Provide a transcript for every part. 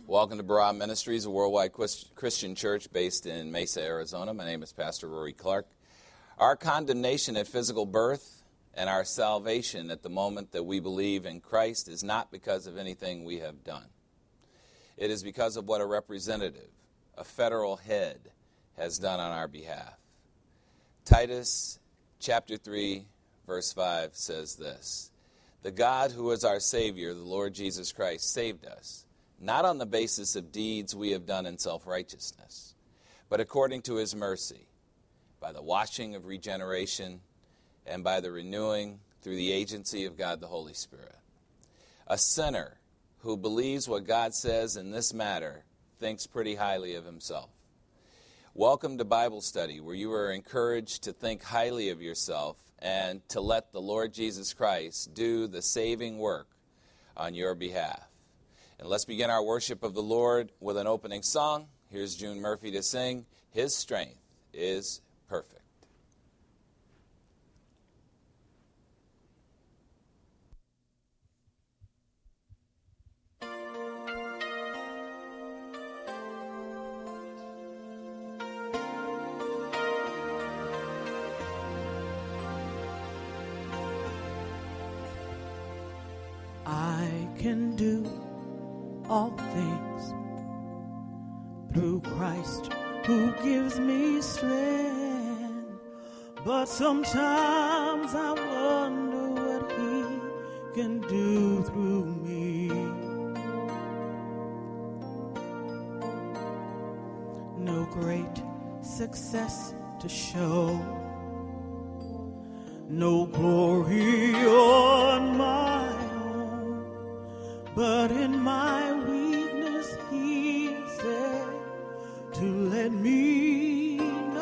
Welcome to Barah Ministries, a worldwide Christian church based in Mesa, Arizona. My name is Pastor Rory Clark. Our condemnation at physical birth and our salvation at the moment that we believe in Christ is not because of anything we have done. It is because of what a representative, a federal head, has done on our behalf. Titus chapter 3, verse 5 says this: "The God who is our Savior, the Lord Jesus Christ, saved us, not on the basis of deeds we have done in self-righteousness, but according to his mercy, by the washing of regeneration and by the renewing through the agency of God the Holy Spirit." A sinner who believes what God says in this matter thinks pretty highly of himself. Welcome to Bible study, where you are encouraged to think highly of yourself and to let the Lord Jesus Christ do the saving work on your behalf. And let's begin our worship of the Lord with an opening song. Here's June Murphy to sing, "His Strength is Perfect." I can do all things through Christ who gives me strength, but sometimes I wonder what he can do through me. No great success to show, no glory on my own, but in my weakness he said to let me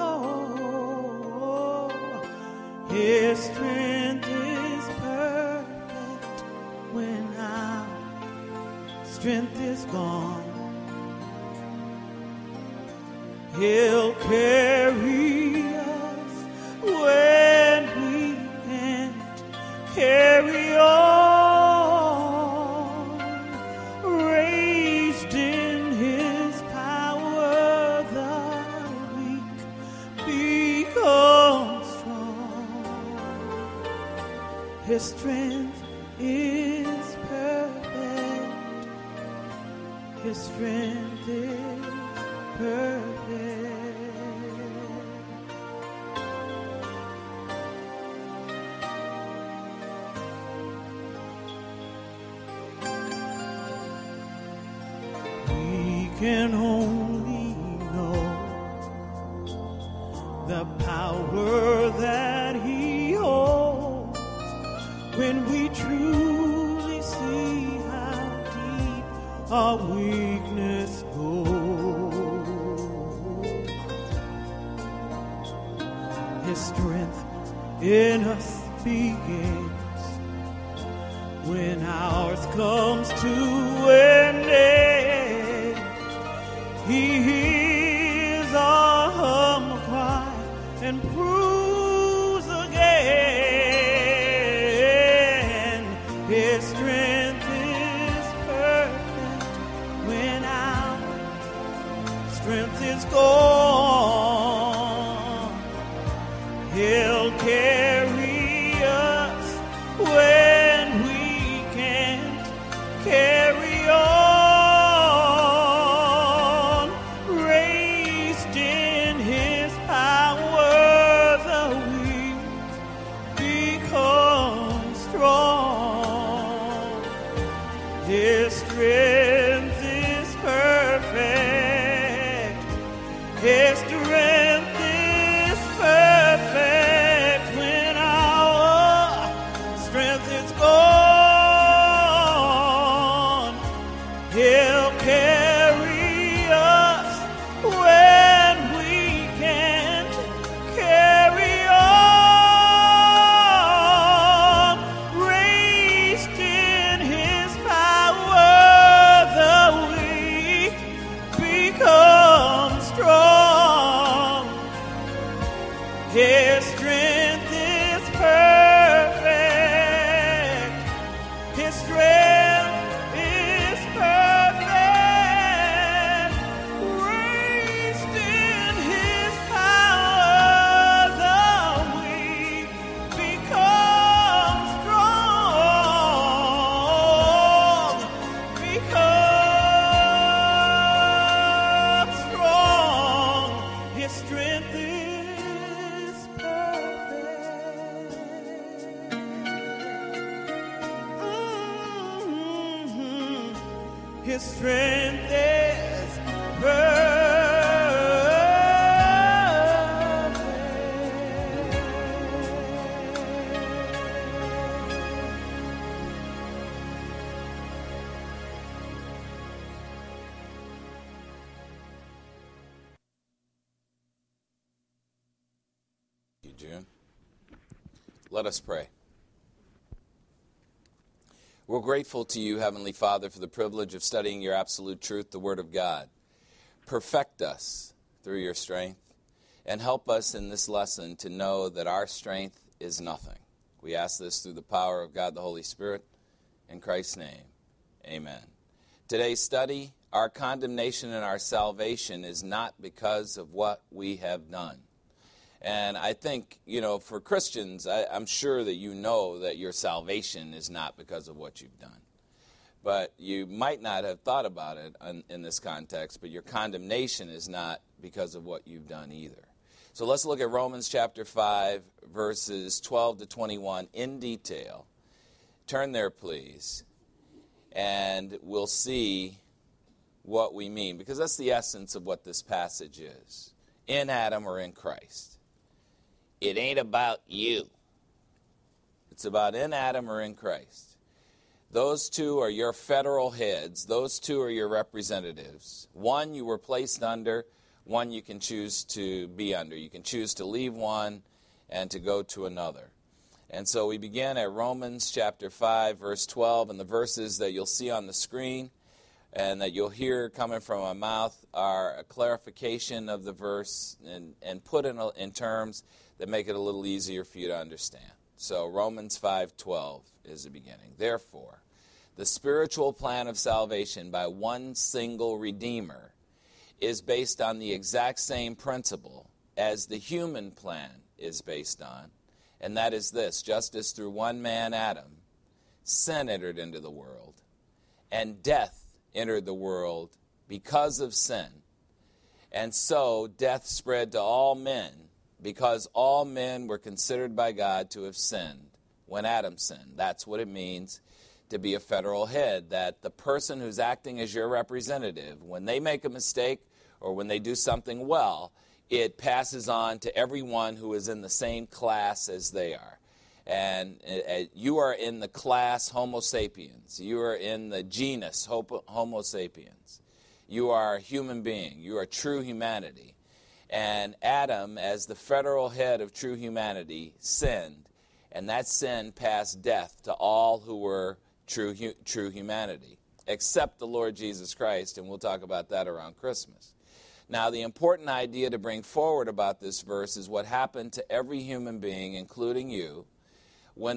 know his strength is perfect when our strength is gone. He'll carry us when we can't carry on. His strength is perfect. His strength is perfect. We can only know the power that he holds when we truly see how deep our weakness goes. His strength in us begins when ours comes to an end. He hears our humble cry and proves again his strength is perfect when our strength is gone. He'll carry us when we can't carry on. Raised in his power, the weak become strong. His strength is perfect. His strength is perfect when our strength is gone. He'll carry us when we can't carry on. Raised in his power, the weak become strong. His strength is perfect. Thank you, June. Let us pray. We're grateful to you, Heavenly Father, for the privilege of studying your absolute truth, the Word of God. Perfect us through your strength, and help us in this lesson to know that our strength is nothing. We ask this through the power of God the Holy Spirit. In Christ's name, amen. Today's study, our condemnation and our salvation is not because of what we have done. And I think, for Christians, I'm sure that you know that your salvation is not because of what you've done. But you might not have thought about it in this context, but your condemnation is not because of what you've done either. So let's look at Romans chapter 5, verses 12 to 21 in detail. Turn there, please, and we'll see what we mean, because that's the essence of what this passage is. In Adam or in Christ. It ain't about you. It's about in Adam or in Christ. Those two are your federal heads. Those two are your representatives. One you were placed under, one you can choose to be under. You can choose to leave one and to go to another. And so we begin at Romans chapter 5, verse 12, and the verses that you'll see on the screen and that you'll hear coming from my mouth are a clarification of the verse and put in terms that make it a little easier for you to understand. So Romans 5:12 is the beginning. Therefore, the spiritual plan of salvation by one single Redeemer is based on the exact same principle as the human plan is based on, and that is this: just as through one man, Adam, sin entered into the world, and death entered the world because of sin, and so death spread to all men, because all men were considered by God to have sinned when Adam sinned. That's what it means to be a federal head, that the person who's acting as your representative, when they make a mistake or when they do something well, it passes on to everyone who is in the same class as they are. And you are in the class Homo sapiens. You are in the genus Homo sapiens. You are a human being. You are true humanity. And Adam, as the federal head of true humanity, sinned, and that sin passed death to all who were true humanity, except the Lord Jesus Christ, and we'll talk about that around Christmas. Now, the important idea to bring forward about this verse is what happened to every human being, including you, when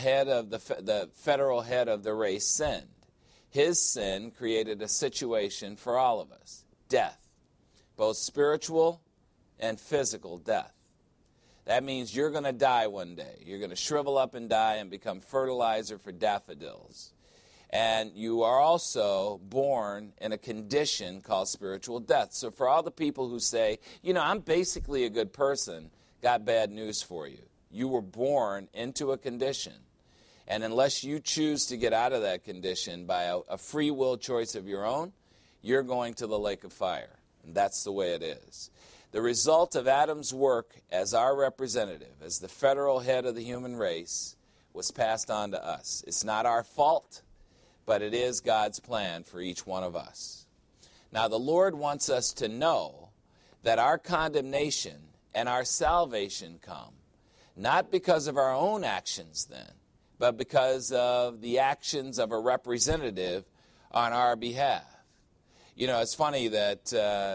the federal head of the race sinned. His sin created a situation for all of us: death, both spiritual and physical death. That means you're going to die one day. You're going to shrivel up and die and become fertilizer for daffodils. And you are also born in a condition called spiritual death. So for all the people who say, I'm basically a good person, got bad news for you. You were born into a condition. And unless you choose to get out of that condition by a free will choice of your own, you're going to the lake of fire. And that's the way it is. The result of Adam's work as our representative, as the federal head of the human race, was passed on to us. It's not our fault, but it is God's plan for each one of us. Now, the Lord wants us to know that our condemnation and our salvation come not because of our own actions then, but because of the actions of a representative on our behalf. It's funny that,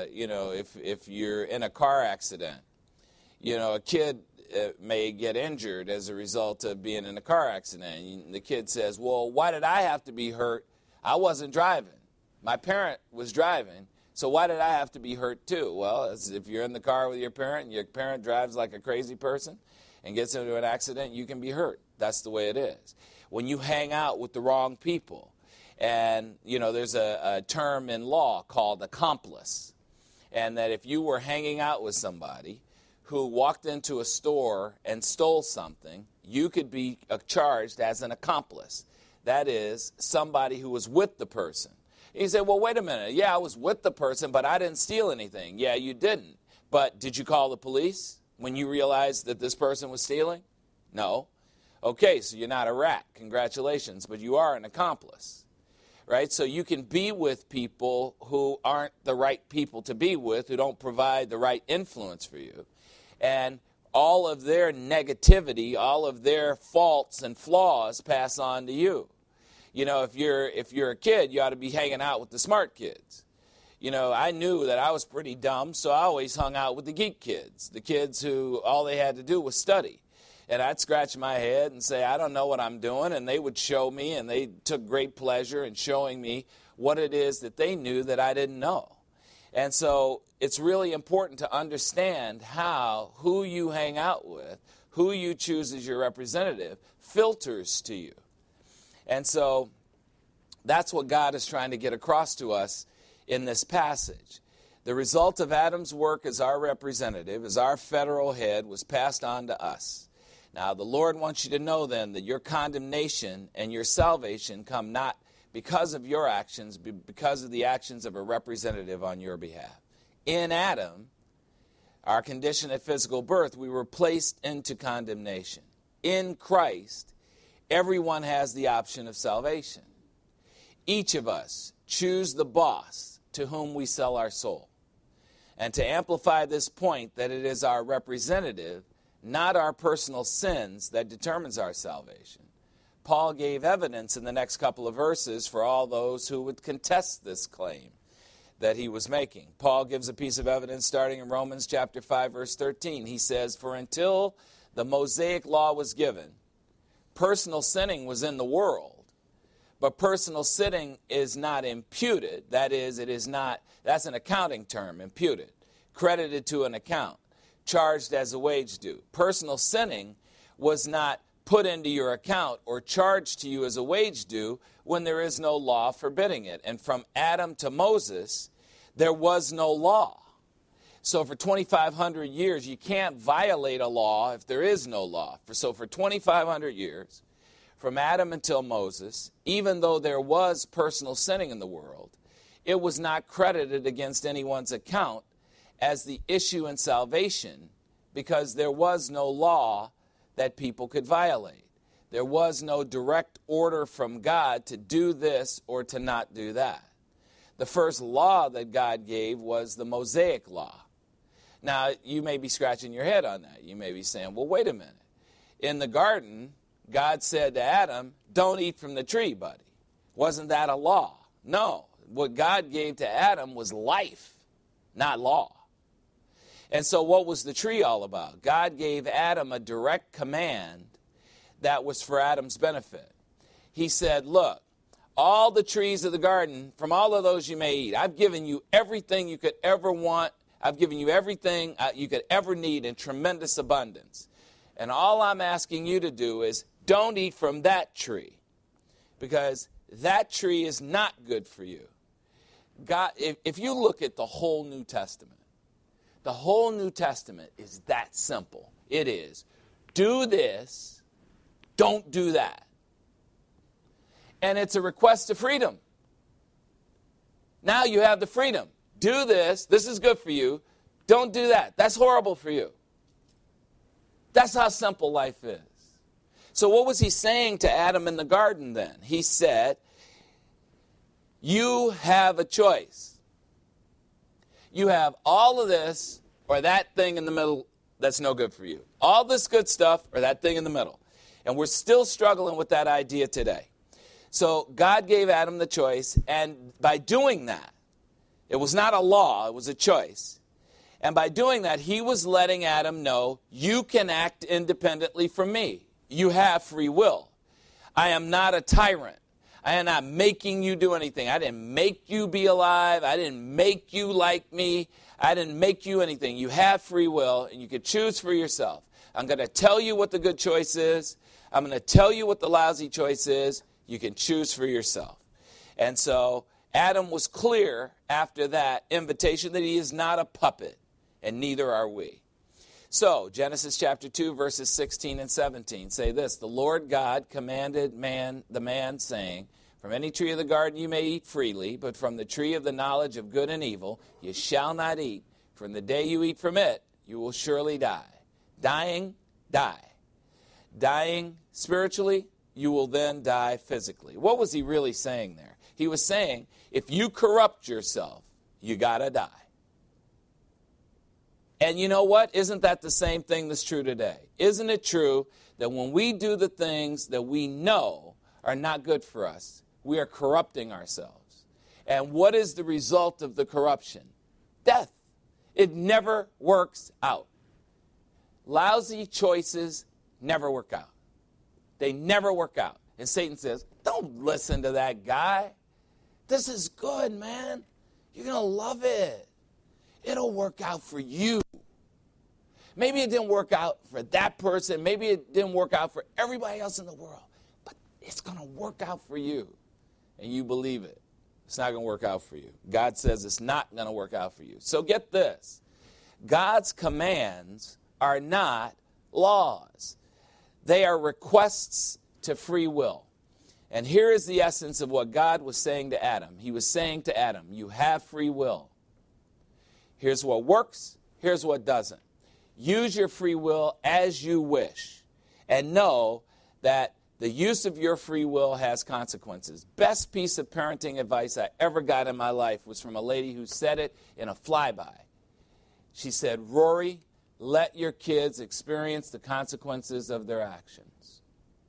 if you're in a car accident, a kid may get injured as a result of being in a car accident. And the kid says, well, why did I have to be hurt? I wasn't driving. My parent was driving, so why did I have to be hurt too? Well, if you're in the car with your parent and your parent drives like a crazy person and gets into an accident, you can be hurt. That's the way it is. When you hang out with the wrong people, and, there's a term in law called accomplice, and that if you were hanging out with somebody who walked into a store and stole something, you could be charged as an accomplice. That is, somebody who was with the person. You say, well, wait a minute. Yeah, I was with the person, but I didn't steal anything. Yeah, you didn't. But did you call the police when you realized that this person was stealing? No. Okay, so you're not a rat. Congratulations, but you are an accomplice. Right? So you can be with people who aren't the right people to be with, who don't provide the right influence for you. And all of their negativity, all of their faults and flaws pass on to you. You know, if you're a kid, you ought to be hanging out with the smart kids. You know, I knew that I was pretty dumb, so I always hung out with the geek kids, the kids who all they had to do was study. And I'd scratch my head and say, I don't know what I'm doing, and they would show me, and they took great pleasure in showing me what it is that they knew that I didn't know. And so it's really important to understand who you hang out with, who you choose as your representative, filters to you. And so that's what God is trying to get across to us in this passage. The result of Adam's work as our representative, as our federal head, was passed on to us. Now, the Lord wants you to know then that your condemnation and your salvation come not because of your actions, but because of the actions of a representative on your behalf. In Adam, our condition at physical birth, we were placed into condemnation. In Christ, everyone has the option of salvation. Each of us choose the boss to whom we sell our soul. And to amplify this point that it is our representative, not our personal sins, that determines our salvation, Paul gave evidence in the next couple of verses for all those who would contest this claim that he was making. Paul gives a piece of evidence starting in Romans chapter 5, verse 13. He says, for until the Mosaic law was given, personal sinning was in the world, but personal sinning is not imputed. That is, it is not, that's an accounting term, imputed, credited to an account, charged as a wage due. Personal sinning was not put into your account or charged to you as a wage due when there is no law forbidding it. And from Adam to Moses, there was no law. So for 2,500 years, you can't violate a law if there is no law. So for 2,500 years, from Adam until Moses, even though there was personal sinning in the world, it was not credited against anyone's account as the issue in salvation because there was no law that people could violate. There was no direct order from God to do this or to not do that. The first law that God gave was the Mosaic law. Now, you may be scratching your head on that. You may be saying, well, wait a minute. In the garden, God said to Adam, don't eat from the tree, buddy. Wasn't that a law? No. What God gave to Adam was life, not law. And so what was the tree all about? God gave Adam a direct command that was for Adam's benefit. He said, look, all the trees of the garden, from all of those you may eat, I've given you everything you could ever want. I've given you everything you could ever need in tremendous abundance. And all I'm asking you to do is don't eat from that tree because that tree is not good for you. God, if you look at the whole New Testament, the whole New Testament is that simple. It is, do this, don't do that. And it's a request of freedom. Now you have the freedom. Do this is good for you, don't do that. That's horrible for you. That's how simple life is. So what was he saying to Adam in the garden then? He said, you have a choice. You have all of this or that thing in the middle that's no good for you. All this good stuff or that thing in the middle. And we're still struggling with that idea today. So God gave Adam the choice, and by doing that, it was not a law, it was a choice. And by doing that, he was letting Adam know, you can act independently from me. You have free will. I am not a tyrant. I am not making you do anything. I didn't make you be alive. I didn't make you like me. I didn't make you anything. You have free will, and you can choose for yourself. I'm going to tell you what the good choice is. I'm going to tell you what the lousy choice is. You can choose for yourself. And so Adam was clear after that invitation that he is not a puppet, and neither are we. So Genesis chapter 2, verses 16 and 17 say this, the Lord God commanded the man, saying, From any tree of the garden you may eat freely, but from the tree of the knowledge of good and evil you shall not eat. From the day you eat from it, you will surely die. Dying, die. Dying spiritually, you will then die physically. What was he really saying there? He was saying, if you corrupt yourself, you got to die. And you know what? Isn't that the same thing that's true today? Isn't it true that when we do the things that we know are not good for us, we are corrupting ourselves? And what is the result of the corruption? Death. It never works out. Lousy choices never work out. They never work out. And Satan says, don't listen to that guy. This is good, man. You're going to love it. It'll work out for you. Maybe it didn't work out for that person. Maybe it didn't work out for everybody else in the world. But it's going to work out for you. And you believe it. It's not going to work out for you. God says it's not going to work out for you. So get this. God's commands are not laws. They are requests to free will. And here is the essence of what God was saying to Adam. He was saying to Adam, you have free will. Here's what works. Here's what doesn't. Use your free will as you wish. And know that the use of your free will has consequences. Best piece of parenting advice I ever got in my life was from a lady who said it in a flyby. She said, Rory, let your kids experience the consequences of their actions.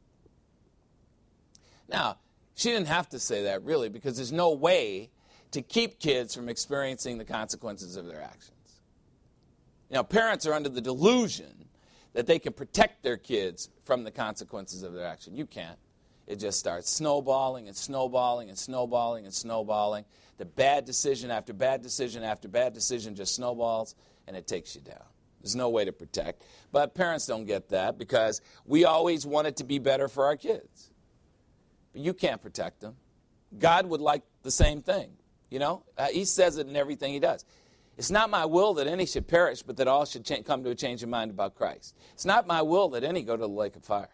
Now, she didn't have to say that really, because there's no way to keep kids from experiencing the consequences of their actions. You know, parents are under the delusion that they can protect their kids from the consequences of their action. You can't. It just starts snowballing and snowballing and snowballing and snowballing. The bad decision after bad decision after bad decision just snowballs, and it takes you down. There's no way to protect. But parents don't get that because we always want it to be better for our kids. But you can't protect them. God would like the same thing. You know, he says it in everything he does. It's not my will that any should perish, but that all should come to a change of mind about Christ. It's not my will that any go to the lake of fire.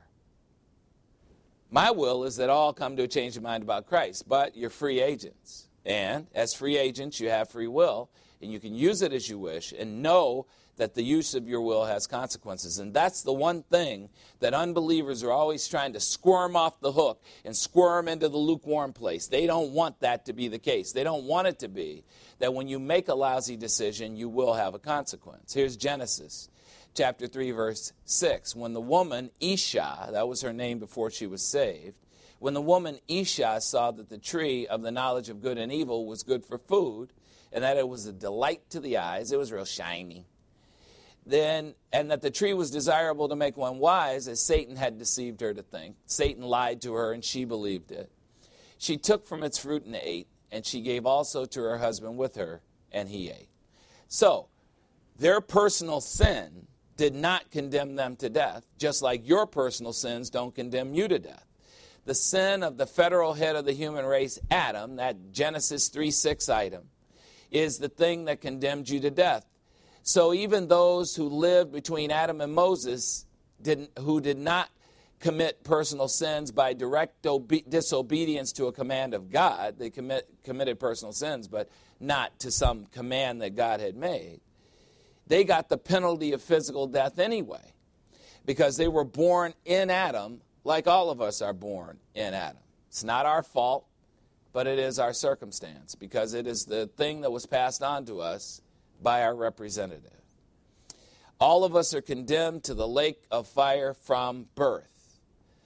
My will is that all come to a change of mind about Christ, but you're free agents. And as free agents, you have free will, and you can use it as you wish, and know that the use of your will has consequences. And that's the one thing that unbelievers are always trying to squirm off the hook and squirm into the lukewarm place. They don't want that to be the case. They don't want it to be that when you make a lousy decision, you will have a consequence. Here's Genesis chapter 3, verse 6. When the woman Isha, that was her name before she was saved, when the woman Isha saw that the tree of the knowledge of good and evil was good for food, and that it was a delight to the eyes, it was real shiny, and that the tree was desirable to make one wise, as Satan had deceived her to think. Satan lied to her, and she believed it. She took from its fruit and ate, and she gave also to her husband with her, and he ate. So, their personal sin did not condemn them to death, just like your personal sins don't condemn you to death. The sin of the federal head of the human race, Adam, that Genesis 3:6 item, is the thing that condemned you to death. So even those who lived between Adam and Moses, who did not commit personal sins by direct disobedience to a command of God, they committed personal sins, but not to some command that God had made. They got the penalty of physical death anyway, because they were born in Adam, like all of us are born in Adam. It's not our fault, but it is our circumstance, because it is the thing that was passed on to us by our representative. All of us are condemned to the lake of fire from birth.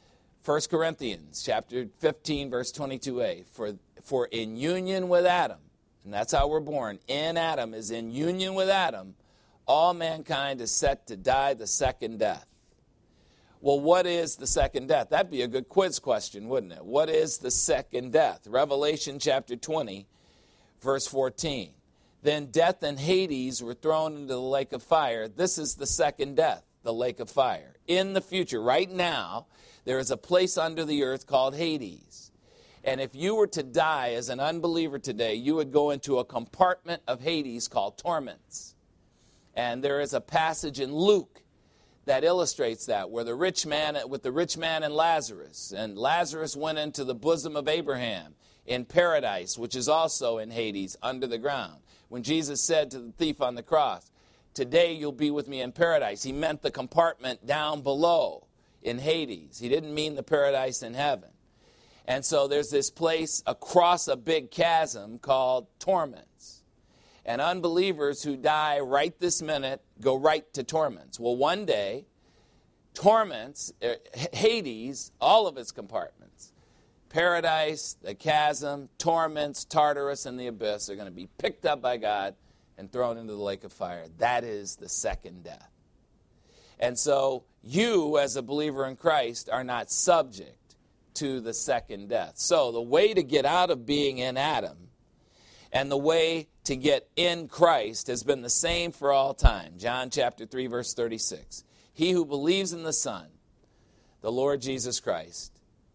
1 Corinthians chapter 15, verse 22a, for in union with Adam, and that's how we're born, in Adam is in union with Adam, all mankind is set to die the second death. Well, what is the second death? That'd be a good quiz question, wouldn't it? What is the second death? Revelation chapter 20, verse 14. Then death and Hades were thrown into the lake of fire. This is the second death, the lake of fire. In the future, right now, there is a place under the earth called Hades. And if you were to die as an unbeliever today, you would go into a compartment of Hades called torments. And there is a passage in Luke that illustrates that, where the rich man and Lazarus went into the bosom of Abraham in paradise, which is also in Hades, under the ground. When Jesus said to the thief on the cross, "Today you'll be with me in paradise," he meant the compartment down below in Hades. He didn't mean the paradise in heaven. And so there's this place across a big chasm called torments. And unbelievers who die right this minute go right to torments. Well, one day, torments, Hades, all of its compartments, paradise, the chasm, torments, Tartarus, and the abyss are going to be picked up by God and thrown into the lake of fire. That is the second death. And so you, as a believer in Christ, are not subject to the second death. So the way to get out of being in Adam and the way to get in Christ has been the same for all time. John chapter 3, verse 36. He who believes in the Son, the Lord Jesus Christ,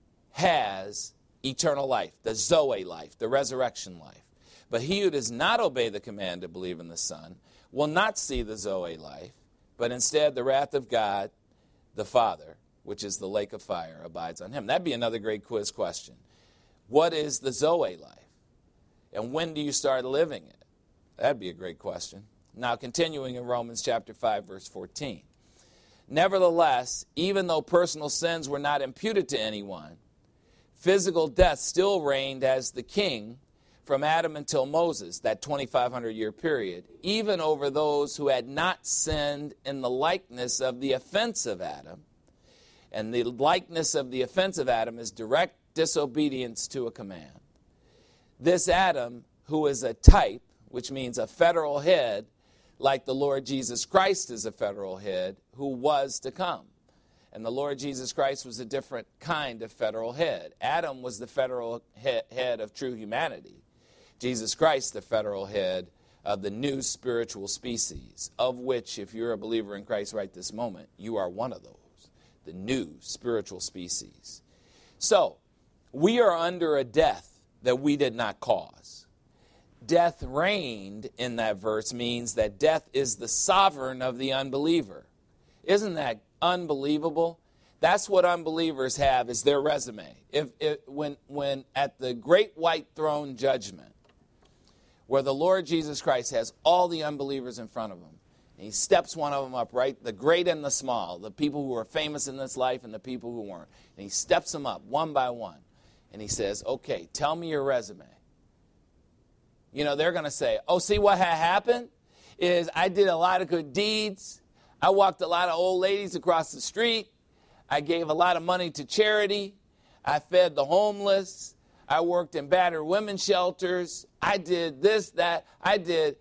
has eternal life, the Zoe life, the resurrection life. But he who does not obey the command to believe in the Son will not see the Zoe life, but instead the wrath of God, the Father, which is the lake of fire, abides on him. That'd be another great quiz question. What is the Zoe life? And when do you start living it? That'd be a great question. Now, continuing in Romans chapter 5, verse 14. Nevertheless, even though personal sins were not imputed to anyone, physical death still reigned as the king from Adam until Moses, that 2,500-year period, even over those who had not sinned in the likeness of the offense of Adam. And the likeness of the offense of Adam is direct disobedience to a command. This Adam, who is a type, which means a federal head, like the Lord Jesus Christ is a federal head, who was to come. And the Lord Jesus Christ was a different kind of federal head. Adam was the federal head of true humanity. Jesus Christ, the federal head of the new spiritual species, of which, if you're a believer in Christ right this moment, you are one of those, the new spiritual species. So, we are under a death that we did not cause. Death reigned in that verse means that death is the sovereign of the unbeliever. Isn't that unbelievable? That's what unbelievers have, is their resume. When at the great white throne judgment, where the Lord Jesus Christ has all the unbelievers in front of him, and he steps one of them up, right? The great and the small, the people who are famous in this life and the people who weren't. And he steps them up one by one. And he says, okay, tell me your resume. You know, they're going to say, oh, see what happened is I did a lot of good deeds. I walked a lot of old ladies across the street. I gave a lot of money to charity. I fed the homeless. I worked in battered women's shelters. I did this, that. I did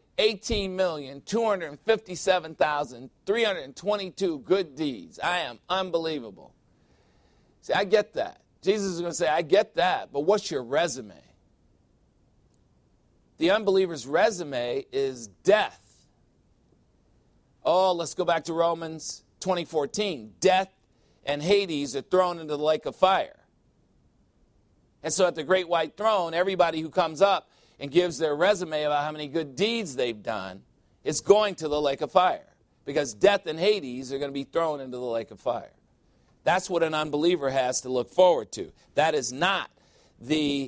18,257,322 good deeds. I am unbelievable. See, I get that. Jesus is going to say, I get that, but what's your resume? The unbeliever's resume is death. Oh, let's go back to Romans 20:14. Death and Hades are thrown into the lake of fire. And so at the great white throne, everybody who comes up and gives their resume about how many good deeds they've done is going to the lake of fire, because death and Hades are going to be thrown into the lake of fire. That's what an unbeliever has to look forward to. That is not the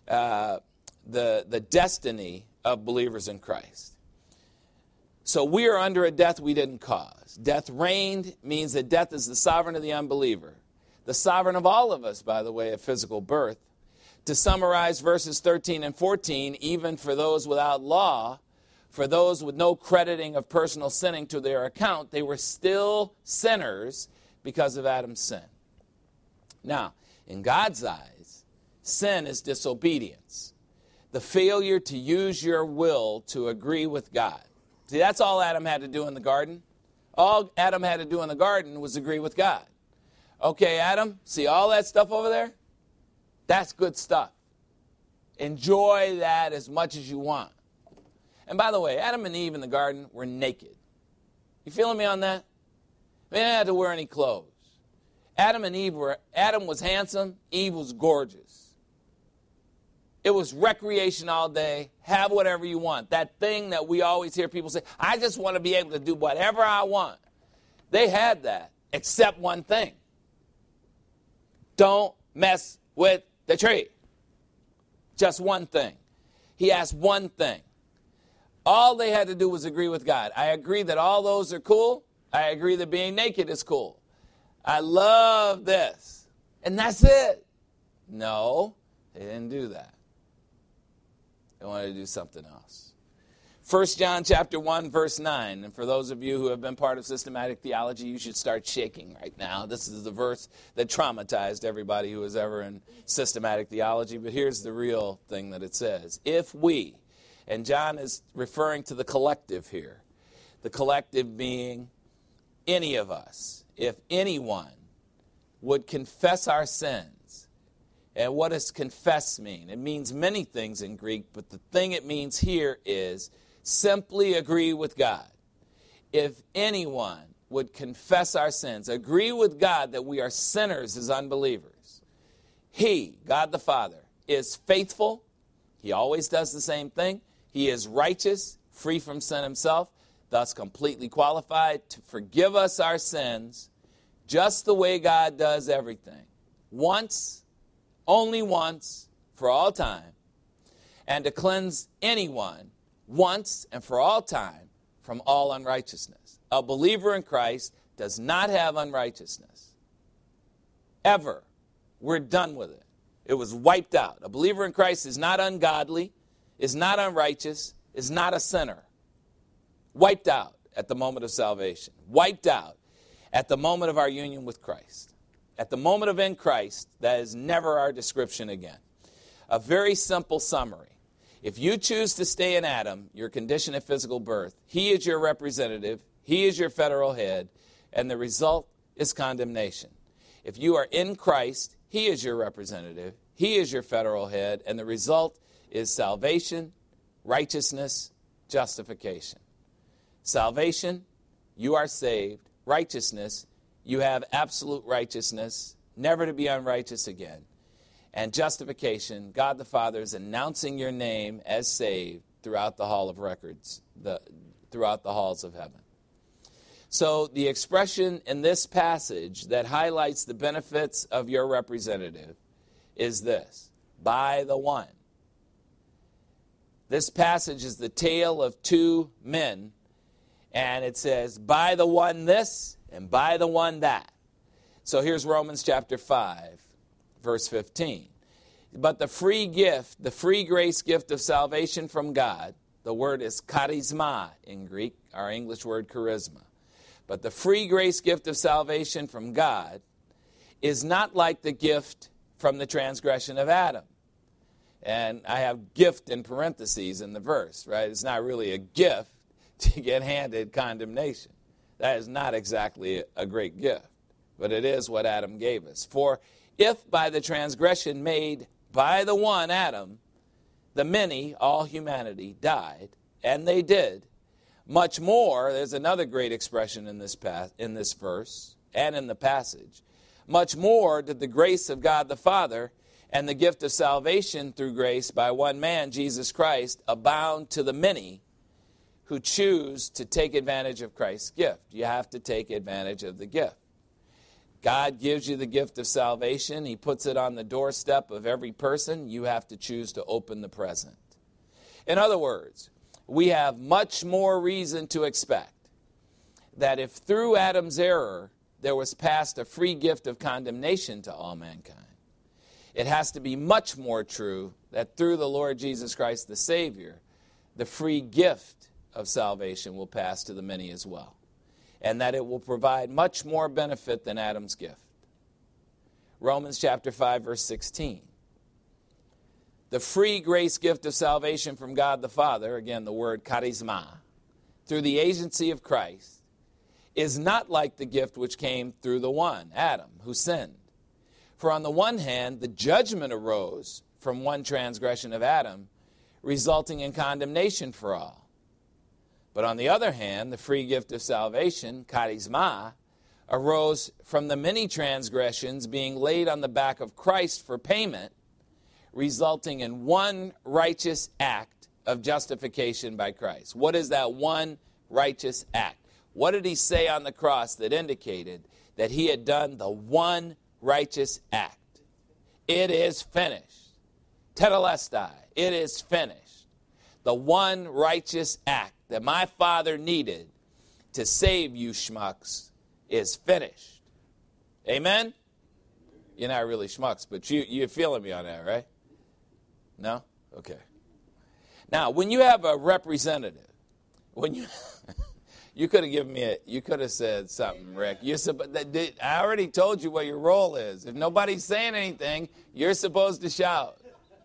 destiny of believers in Christ. So we are under a death we didn't cause. Death reigned means that death is the sovereign of the unbeliever. The sovereign of all of us, by the way, of physical birth. To summarize verses 13 and 14, even for those without law, for those with no crediting of personal sinning to their account, they were still sinners because of Adam's sin. Now, in God's eyes, sin is disobedience. The failure to use your will to agree with God. See, that's all Adam had to do in the garden. All Adam had to do in the garden was agree with God. Okay, Adam, see all that stuff over there? That's good stuff. Enjoy that as much as you want. And by the way, Adam and Eve in the garden were naked. You feeling me on that? They didn't have to wear any clothes. Adam was handsome, Eve was gorgeous. It was recreation all day, have whatever you want. That thing that we always hear people say, I just want to be able to do whatever I want. They had that, except one thing. Don't mess with the tree. Just one thing. He asked one thing. All they had to do was agree with God. I agree that all those are cool. I agree that being naked is cool. I love this. And that's it. No, they didn't do that. They wanted to do something else. 1 John chapter 1, verse 9. And for those of you who have been part of systematic theology, you should start shaking right now. This is the verse that traumatized everybody who was ever in systematic theology. But here's the real thing that it says. If we, and John is referring to the collective here, the collective being any of us, if anyone would confess our sins. And what does confess mean? It means many things in Greek, but the thing it means here is simply agree with God. If anyone would confess our sins, agree with God that we are sinners as unbelievers, He, God the Father, is faithful. He always does the same thing. He is righteous, free from sin himself, thus completely qualified to forgive us our sins just the way God does everything. Once, only once, for all time, and to cleanse anyone once and for all time from all unrighteousness. A believer in Christ does not have unrighteousness. Ever. We're done with it. It was wiped out. A believer in Christ is not ungodly, is not unrighteous, is not a sinner. Wiped out at the moment of salvation. Wiped out at the moment of our union with Christ. At the moment of in Christ, that is never our description again. A very simple summary. If you choose to stay in Adam, your condition at physical birth, he is your representative, he is your federal head, and the result is condemnation. If you are in Christ, he is your representative, he is your federal head, and the result is salvation, righteousness, justification. Salvation, you are saved. Righteousness, you have absolute righteousness, never to be unrighteous again. And justification, God the Father is announcing your name as saved throughout the hall of records, throughout the halls of heaven. So the expression in this passage that highlights the benefits of your representative is this: by the one. This passage is the tale of two men, and it says, by the one this, and by the one that. So here's Romans chapter 5, verse 15. But the free gift, the free grace gift of salvation from God, the word is charisma in Greek, our English word charisma. But the free grace gift of salvation from God is not like the gift from the transgression of Adam. And I have gift in parentheses in the verse, right? It's not really a gift to get handed condemnation. That is not exactly a great gift, but it is what Adam gave us. For if by the transgression made by the one Adam, the many, all humanity, died, and they did, much more, there's another great expression in this verse and in the passage, much more did the grace of God the Father and the gift of salvation through grace by one man, Jesus Christ, abound to the many who choose to take advantage of Christ's gift. You have to take advantage of the gift. God gives you the gift of salvation. He puts it on the doorstep of every person. You have to choose to open the present. In other words, we have much more reason to expect that if through Adam's error there was passed a free gift of condemnation to all mankind, it has to be much more true that through the Lord Jesus Christ the Savior, the free gift of salvation will pass to the many as well, and that it will provide much more benefit than Adam's gift. Romans chapter 5, verse 16. The free grace gift of salvation from God the Father, again the word charisma, through the agency of Christ, is not like the gift which came through the one, Adam, who sinned. For on the one hand, the judgment arose from one transgression of Adam, resulting in condemnation for all. But on the other hand, the free gift of salvation, charisma, arose from the many transgressions being laid on the back of Christ for payment, resulting in one righteous act of justification by Christ. What is that one righteous act? What did he say on the cross that indicated that he had done the one righteous act? It is finished. Tetelestai, it is finished. The one righteous act that my Father needed to save you schmucks is finished. Amen? You're not really schmucks, but you're feeling me on that, right? No? Okay. Now, when you have a representative, you could have given me you could have said something, Rick. I already told you what your role is. If nobody's saying anything, you're supposed to shout.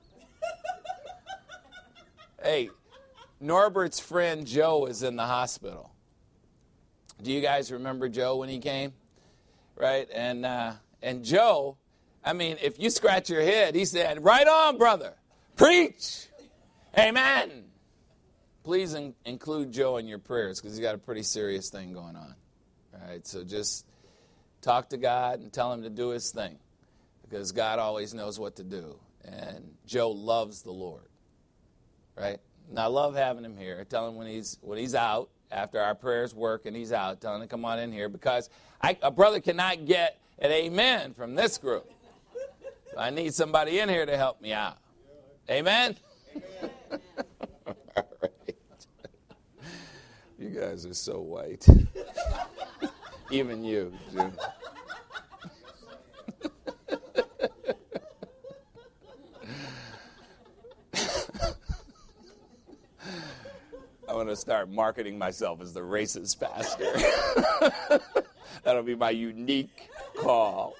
Hey, Norbert's friend Joe is in the hospital. Do you guys remember Joe when he came? Right? And Joe, I mean, if you scratch your head, he said, "Right on, brother. Preach. Amen." Please include Joe in your prayers because he's got a pretty serious thing going on. All right, so just talk to God and tell him to do his thing because God always knows what to do. And Joe loves the Lord, right? And I love having him here. Tell him when he's out, after our prayers work and he's out, tell him to come on in here because a brother cannot get an amen from this group. So I need somebody in here to help me out. Amen? Amen. All right. You guys are so white. Even you, Jim. I'm going to start marketing myself as the racist pastor. That'll be my unique call.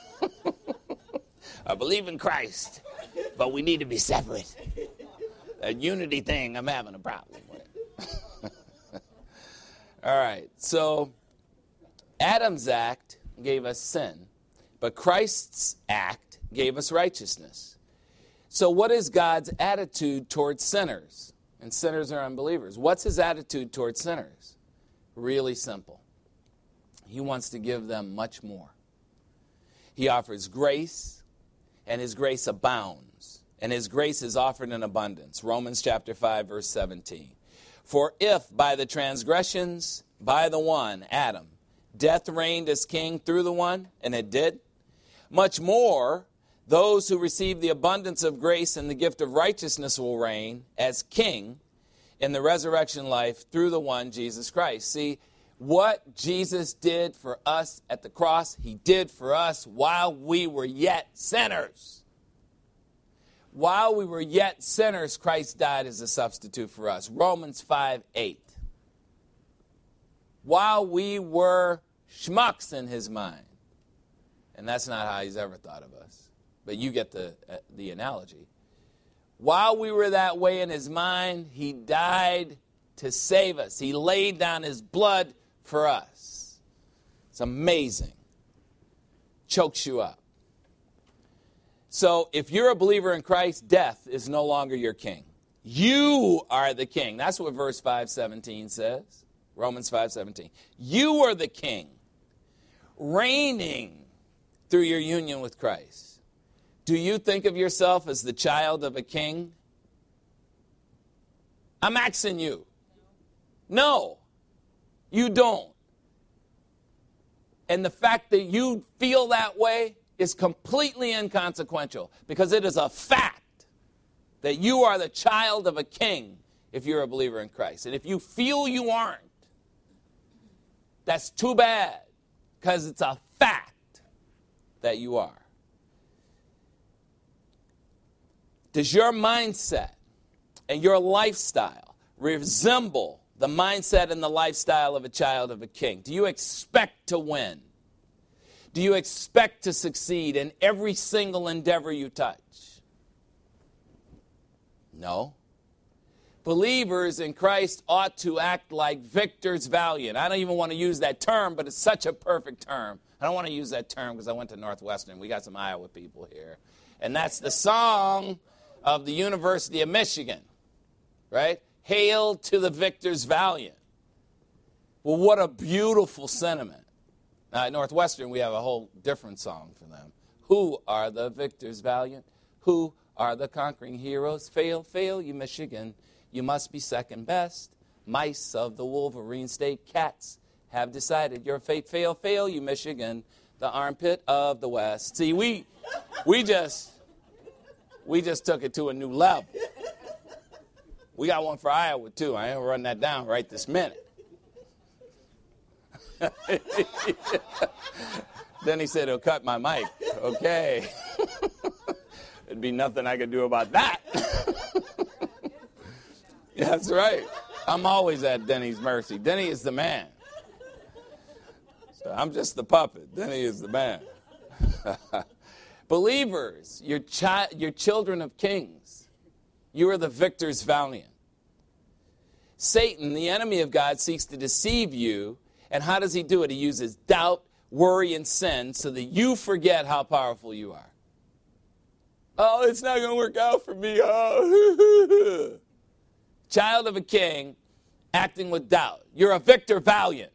I believe in Christ, but we need to be separate. That unity thing, I'm having a problem with. All right, so Adam's act gave us sin, but Christ's act gave us righteousness. So what is God's attitude towards sinners? And sinners are unbelievers. What's his attitude towards sinners? Really simple. He wants to give them much more. He offers grace, and his grace abounds. And his grace is offered in abundance. Romans chapter 5, verse 17. For if by the transgressions, by the one, Adam, death reigned as king through the one, and it did, much more those who receive the abundance of grace and the gift of righteousness will reign as king in the resurrection life through the one, Jesus Christ. See, what Jesus did for us at the cross, he did for us while we were yet sinners. While we were yet sinners, Christ died as a substitute for us. Romans 5:8. While we were schmucks in his mind. And that's not how he's ever thought of us. But you get the analogy. While we were that way in his mind, he died to save us. He laid down his blood for us. It's amazing. Chokes you up. So if you're a believer in Christ, death is no longer your king. You are the king. That's what verse 5:17 says. Romans 5:17. You are the king, reigning through your union with Christ. Do you think of yourself as the child of a king? I'm asking you. No, you don't. And the fact that you feel that way is completely inconsequential because it is a fact that you are the child of a king if you're a believer in Christ. And if you feel you aren't, that's too bad because it's a fact that you are. Does your mindset and your lifestyle resemble the mindset and the lifestyle of a child of a king? Do you expect to win? Do you expect to succeed in every single endeavor you touch? No. Believers in Christ ought to act like victors valiant. I don't even want to use that term, but it's such a perfect term. I don't want to use that term because I went to Northwestern. We got some Iowa people here. And that's the song of the University of Michigan, right? Hail to the victors valiant. Well, what a beautiful sentiment. Now, at Northwestern, we have a whole different song for them. Who are the victors valiant? Who are the conquering heroes? Fail, fail, you Michigan. You must be second best. Mice of the Wolverine State, cats have decided your fate fail you, Michigan, the armpit of the West. See, we just took it to a new level. We got one for Iowa, too. I ain't gonna run that down right this minute. Then he said he'll cut my mic. Okay. There'd be nothing I could do about that. That's right. I'm always at Denny's mercy. Denny is the man. So I'm just the puppet. Denny is the man. Believers, you're children of kings. You are the victors valiant. Satan, the enemy of God, seeks to deceive you. And how does he do it? He uses doubt, worry, and sin so that you forget how powerful you are. Oh, it's not going to work out for me. Oh. Child of a king, acting with doubt. You're a victor valiant.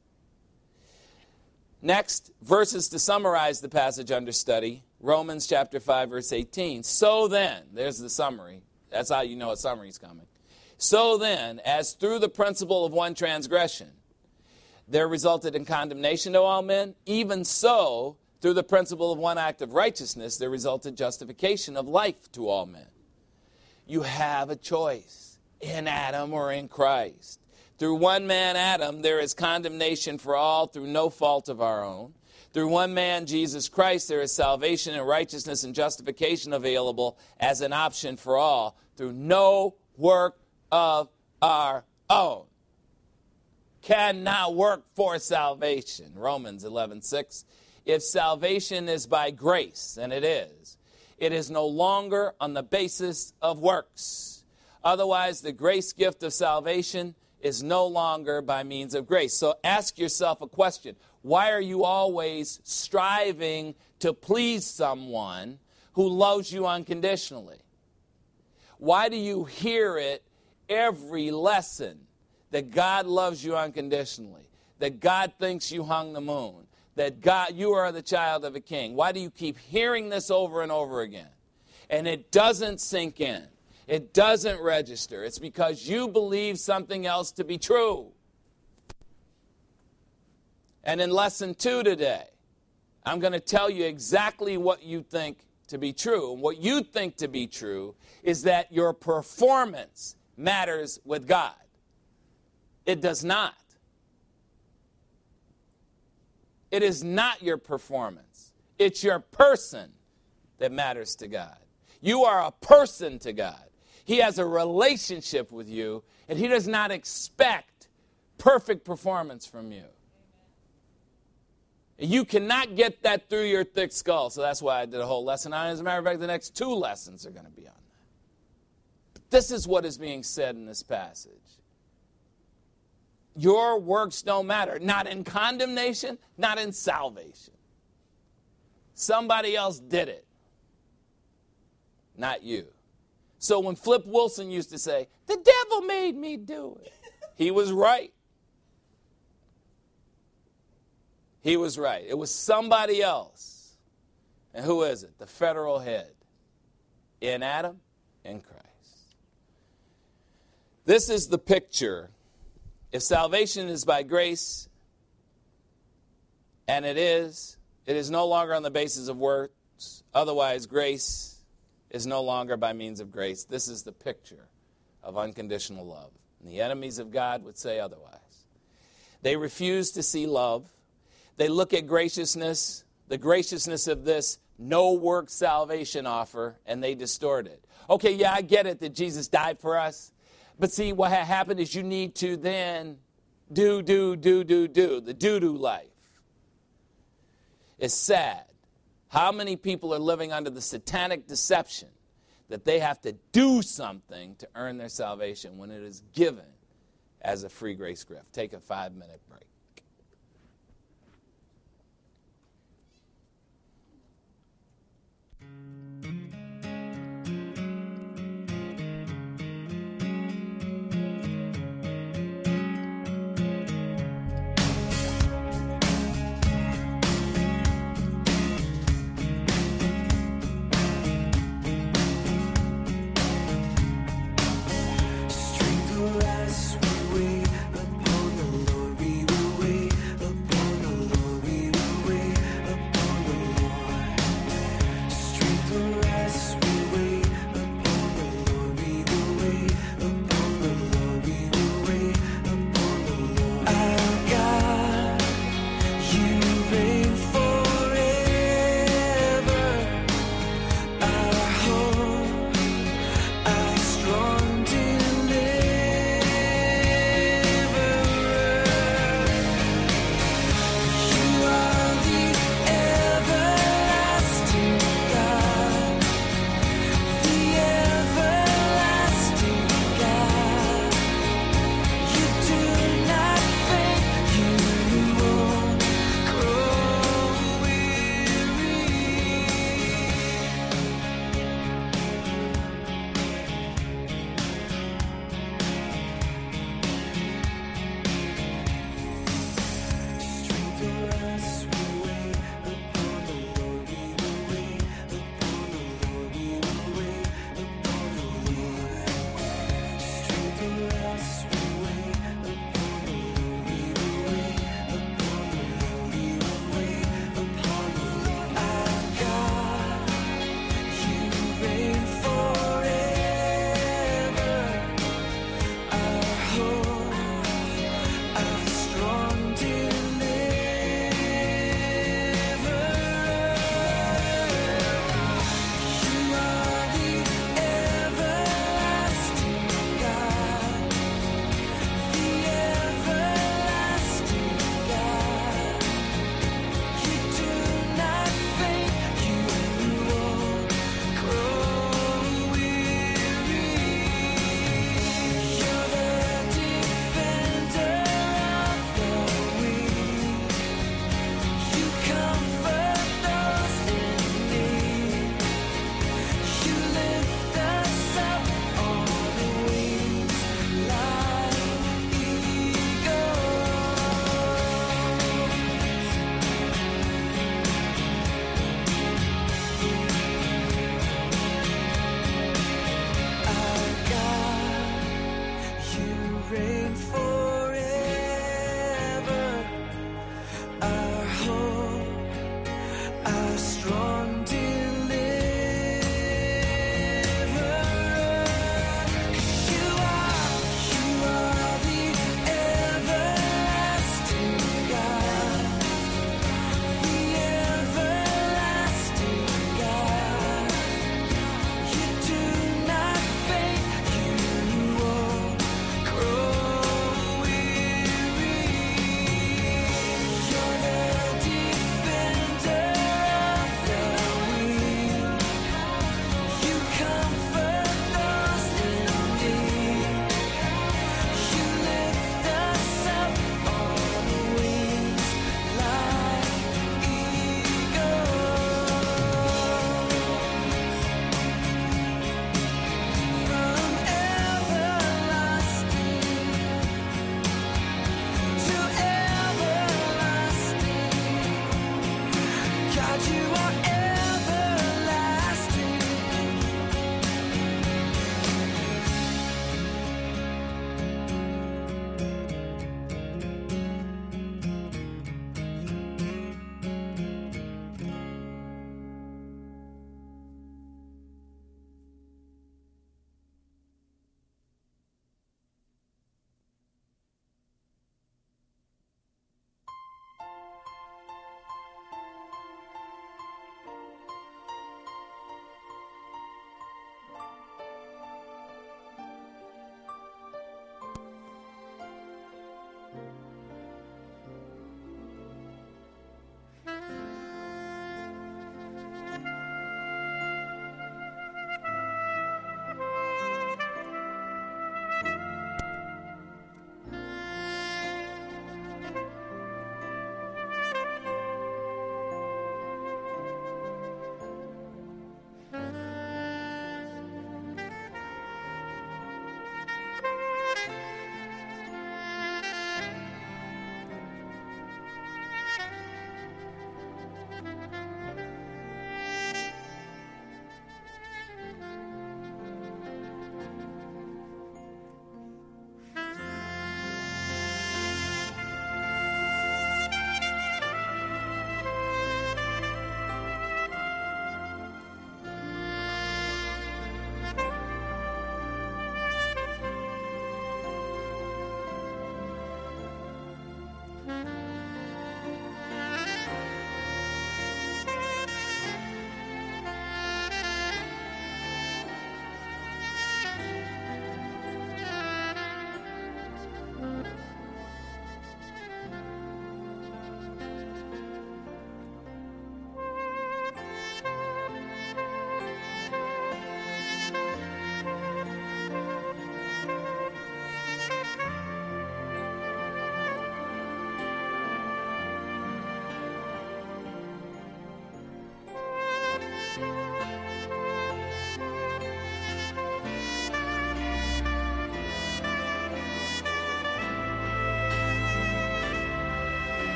Next, verses to summarize the passage under study. Romans chapter 5, verse 18. So then, there's the summary. That's how you know a summary is coming. So then, as through the principle of one transgression, there resulted in condemnation to all men, even so, through the principle of one act of righteousness, there resulted justification of life to all men. You have a choice in Adam or in Christ. Through one man, Adam, there is condemnation for all through no fault of our own. Through one man, Jesus Christ, there is salvation and righteousness and justification available as an option for all through no work of our own. Cannot work for salvation. Romans 11:6. If salvation is by grace, and it is no longer on the basis of works. Otherwise, the grace gift of salvation is no longer by means of grace. So ask yourself a question. Why are you always striving to please someone who loves you unconditionally? Why do you hear it every lesson that God loves you unconditionally, that God thinks you hung the moon, that God, you are the child of a king? Why do you keep hearing this over and over again? And it doesn't sink in. It doesn't register. It's because you believe something else to be true. And in lesson 2 today, I'm going to tell you exactly what you think to be true. And what you think to be true is that your performance matters with God. It does not. It is not your performance. It's your person that matters to God. You are a person to God. He has a relationship with you, and he does not expect perfect performance from you. You cannot get that through your thick skull, so that's why I did a whole lesson on it. As a matter of fact, the next 2 lessons are going to be on that. But this is what is being said in this passage. Your works don't matter, not in condemnation, not in salvation. Somebody else did it, not you. So when Flip Wilson used to say, the devil made me do it, he was right. He was right. It was somebody else. And who is it? The federal head. In Adam, in Christ. This is the picture. If salvation is by grace, and it is no longer on the basis of works. Otherwise, grace is no longer by means of grace. This is the picture of unconditional love. And the enemies of God would say otherwise. They refuse to see love. They look at graciousness, the graciousness of this no-work salvation offer, and they distort it. Okay, yeah, I get it that Jesus died for us. But see, what happened is you need to then do. The do life. It's sad. How many people are living under the satanic deception that they have to do something to earn their salvation when it is given as a free grace gift? Take a 5-minute break. Strength for us when we upon the Lord we will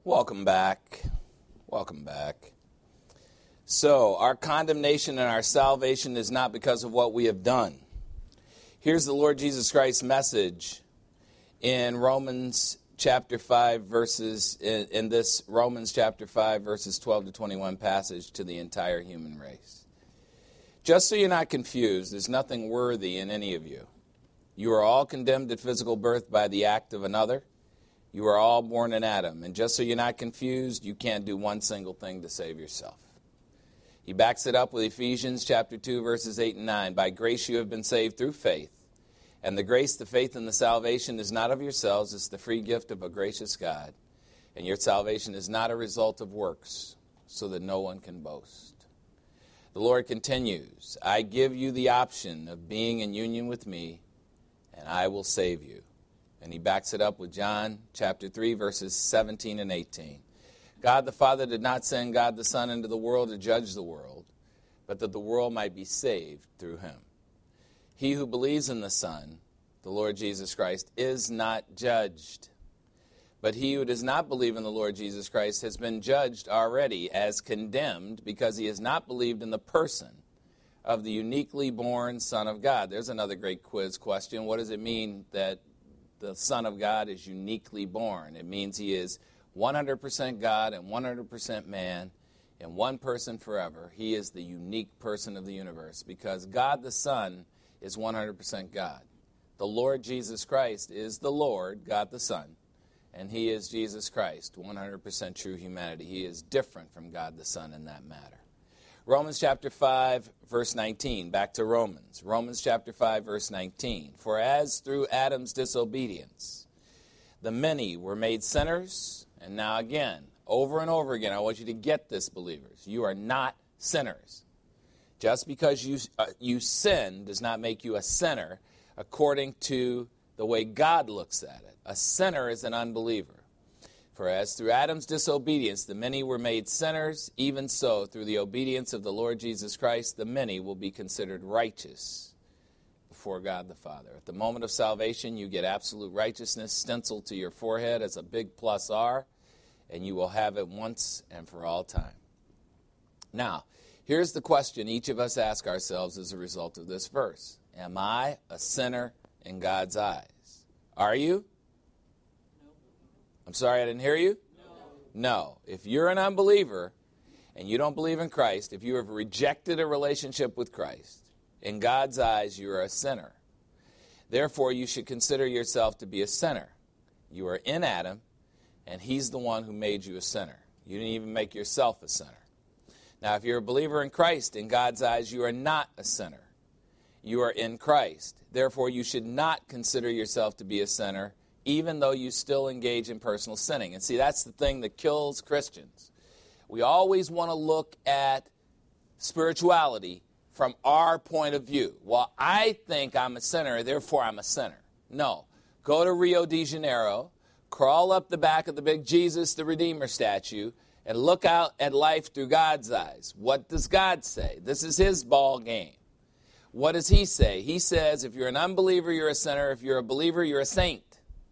Welcome back. Welcome back. So, our condemnation and our salvation is not because of what we have done. Here's the Lord Jesus Christ's message in Romans chapter 5 verses, in this Romans chapter 5 verses 12 to 21 passage to the entire human race. Just so you're not confused, there's nothing worthy in any of you. You are all condemned at physical birth by the act of another. You are all born in Adam. And just so you're not confused, you can't do one single thing to save yourself. He backs it up with Ephesians chapter 2, verses 8 and 9. By grace you have been saved through faith. And the grace, the faith, and the salvation is not of yourselves. It's the free gift of a gracious God. And your salvation is not a result of works, so that no one can boast. The Lord continues, I give you the option of being in union with me, and I will save you. And he backs it up with John chapter 3, verses 17 and 18. God the Father did not send God the Son into the world to judge the world, but that the world might be saved through him. He who believes in the Son, the Lord Jesus Christ, is not judged. But he who does not believe in the Lord Jesus Christ has been judged already as condemned because he has not believed in the person of the uniquely born Son of God. There's another great quiz question. What does it mean that the Son of God is uniquely born? It means he is 100% God and 100% man in one person forever. He is the unique person of the universe because God the Son is 100% God. The Lord Jesus Christ is the Lord, God the Son, and he is Jesus Christ, 100% true humanity. He is different from God the Son in that matter. Romans chapter 5, verse 19. Back to Romans. Romans chapter 5, verse 19. For as through Adam's disobedience, the many were made sinners. And now again, over and over again, I want you to get this, believers. You are not sinners. Just because you sin does not make you a sinner according to the way God looks at it. A sinner is an unbeliever. For as through Adam's disobedience the many were made sinners, even so through the obedience of the Lord Jesus Christ the many will be considered righteous before God the Father. At the moment of salvation you get absolute righteousness stenciled to your forehead as a big plus R, and you will have it once and for all time. Now, here's the question each of us ask ourselves as a result of this verse. Am I a sinner in God's eyes? Are you? I'm sorry, I didn't hear you? No. If you're an unbeliever and you don't believe in Christ, if you have rejected a relationship with Christ, in God's eyes you are a sinner. Therefore, you should consider yourself to be a sinner. You are in Adam, and he's the one who made you a sinner. You didn't even make yourself a sinner. Now, if you're a believer in Christ, in God's eyes you are not a sinner. You are in Christ. Therefore, you should not consider yourself to be a sinner, even though you still engage in personal sinning. And see, that's the thing that kills Christians. We always want to look at spirituality from our point of view. Well, I think I'm a sinner, therefore I'm a sinner. No. Go to Rio de Janeiro, crawl up the back of the big Jesus the Redeemer statue, and look out at life through God's eyes. What does God say? This is his ball game. What does he say? He says, if you're an unbeliever, you're a sinner. If you're a believer, you're a saint.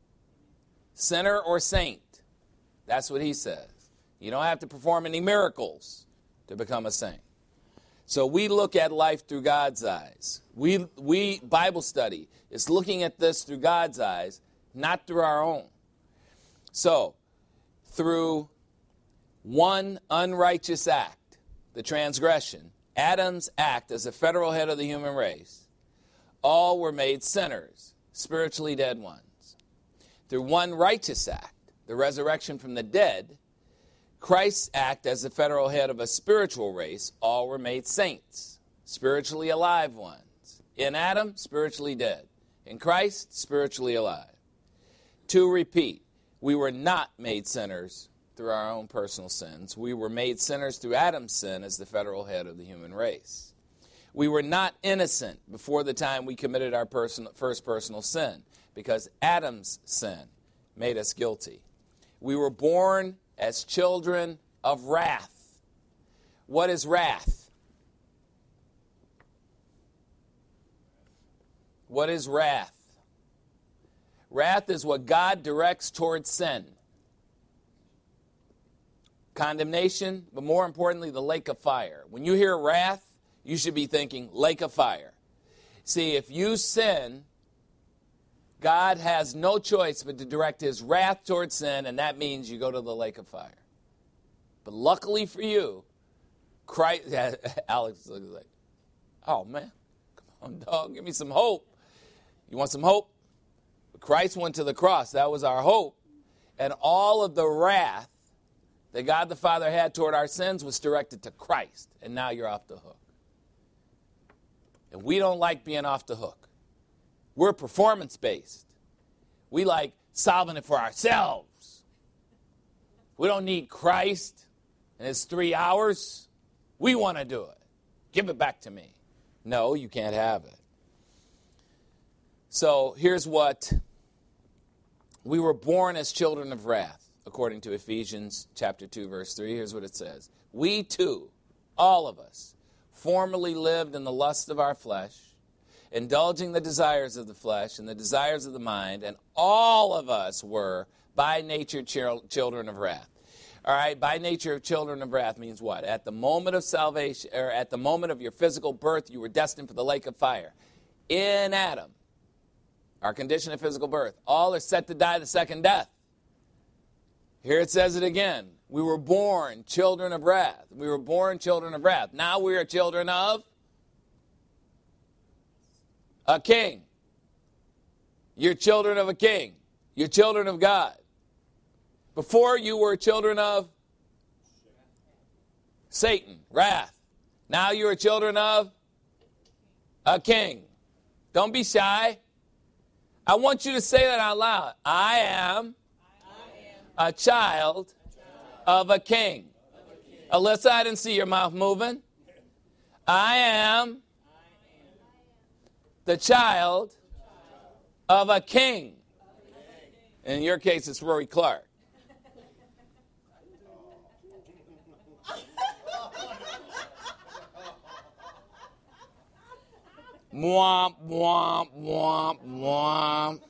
Sinner or saint. That's what he says. You don't have to perform any miracles to become a saint. So we look at life through God's eyes. We Bible study is looking at this through God's eyes, not through our own. So, through one unrighteous act, the transgression, Adam's act as a federal head of the human race, all were made sinners, spiritually dead ones. Through one righteous act, the resurrection from the dead, Christ's act as the federal head of a spiritual race, all were made saints, spiritually alive ones. In Adam, spiritually dead. In Christ, spiritually alive. To repeat, we were not made sinners through our own personal sins. We were made sinners through Adam's sin as the federal head of the human race. We were not innocent before the time we committed our first personal sin, because Adam's sin made us guilty. We were born as children of wrath. What is wrath? What is wrath? Wrath is what God directs towards sin. condemnation, but more importantly, the lake of fire. When you hear wrath, you should be thinking lake of fire. See, if you sin, God has no choice but to direct his wrath towards sin, and that means you go to the lake of fire. But luckily for you, Christ, Alex looks like, oh man, come on dog, give me some hope. You want some hope? Christ went to the cross. That was our hope. And all of the wrath that God the Father had toward our sins was directed to Christ. And now you're off the hook. And we don't like being off the hook. We're performance-based. We like solving it for ourselves. We don't need Christ and his 3 hours. We want to do it. Give it back to me. No, you can't have it. So here's what we were born as children of wrath, according to Ephesians chapter 2, verse 3. Here's what it says. We too, all of us, formerly lived in the lust of our flesh, indulging the desires of the flesh and the desires of the mind, and all of us were by nature children of wrath. All right, by nature children of wrath means what? At the moment of salvation, or at the moment of your physical birth, you were destined for the lake of fire. In Adam, our condition of physical birth, all are set to die the second death. Here it says it again. We were born children of wrath. We were born children of wrath. Now we are children of a king. You're children of a king. You're children of God. Before you were children of Satan, wrath. Now you are children of a king. Don't be shy. I want you to say that out loud. I am a child of a king. Alyssa, I didn't see your mouth moving. I am the child of a king. In your case, it's Rory Clark. Womp, womp, womp, womp.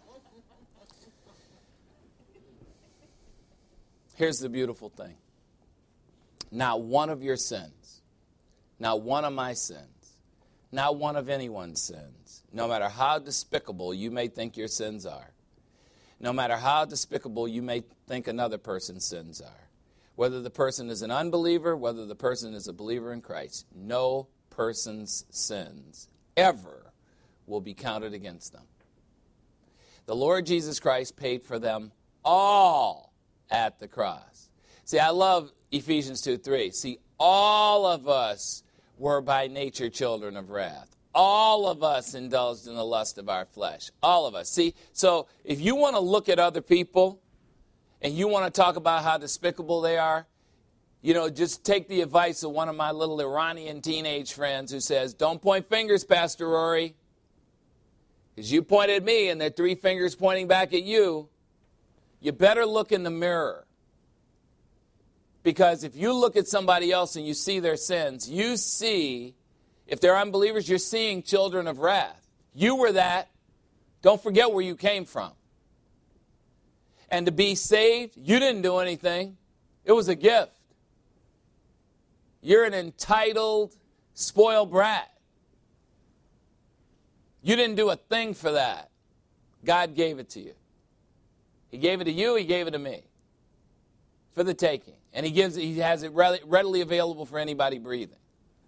Here's the beautiful thing. Not one of your sins, not one of my sins, not one of anyone's sins, no matter how despicable you may think your sins are, no matter how despicable you may think another person's sins are, whether the person is an unbeliever, whether the person is a believer in Christ, no person's sins ever will be counted against them. The Lord Jesus Christ paid for them all at the cross. See, I love Ephesians 2:3. See, all of us were by nature children of wrath. All of us indulged in the lust of our flesh. All of us. See, so if you want to look at other people and you want to talk about how despicable they are, you know, just take the advice of one of my little Iranian teenage friends who says, don't point fingers, Pastor Rory, because you pointed at me and there are 3 fingers pointing back at you. You better look in the mirror. Because if you look at somebody else and you see their sins, you see, if they're unbelievers, you're seeing children of wrath. You were that. Don't forget where you came from. And to be saved, you didn't do anything. It was a gift. You're an entitled, spoiled brat. You didn't do a thing for that. God gave it to you. He gave it to you, he gave it to me. For the taking. And he has it readily available for anybody breathing.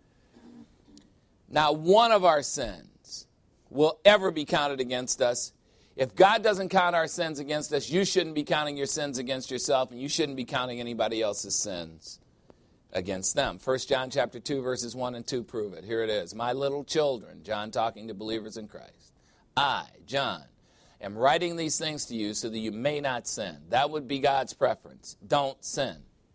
Not one of our sins will ever be counted against us. If God doesn't count our sins against us, you shouldn't be counting your sins against yourself, and you shouldn't be counting anybody else's sins against them. 1 John chapter 2, verses 1 and 2 prove it. Here it is. My little children, John talking to believers in Christ. I, John, am writing these things to you so that you may not sin. That would be God's preference. Don't sin.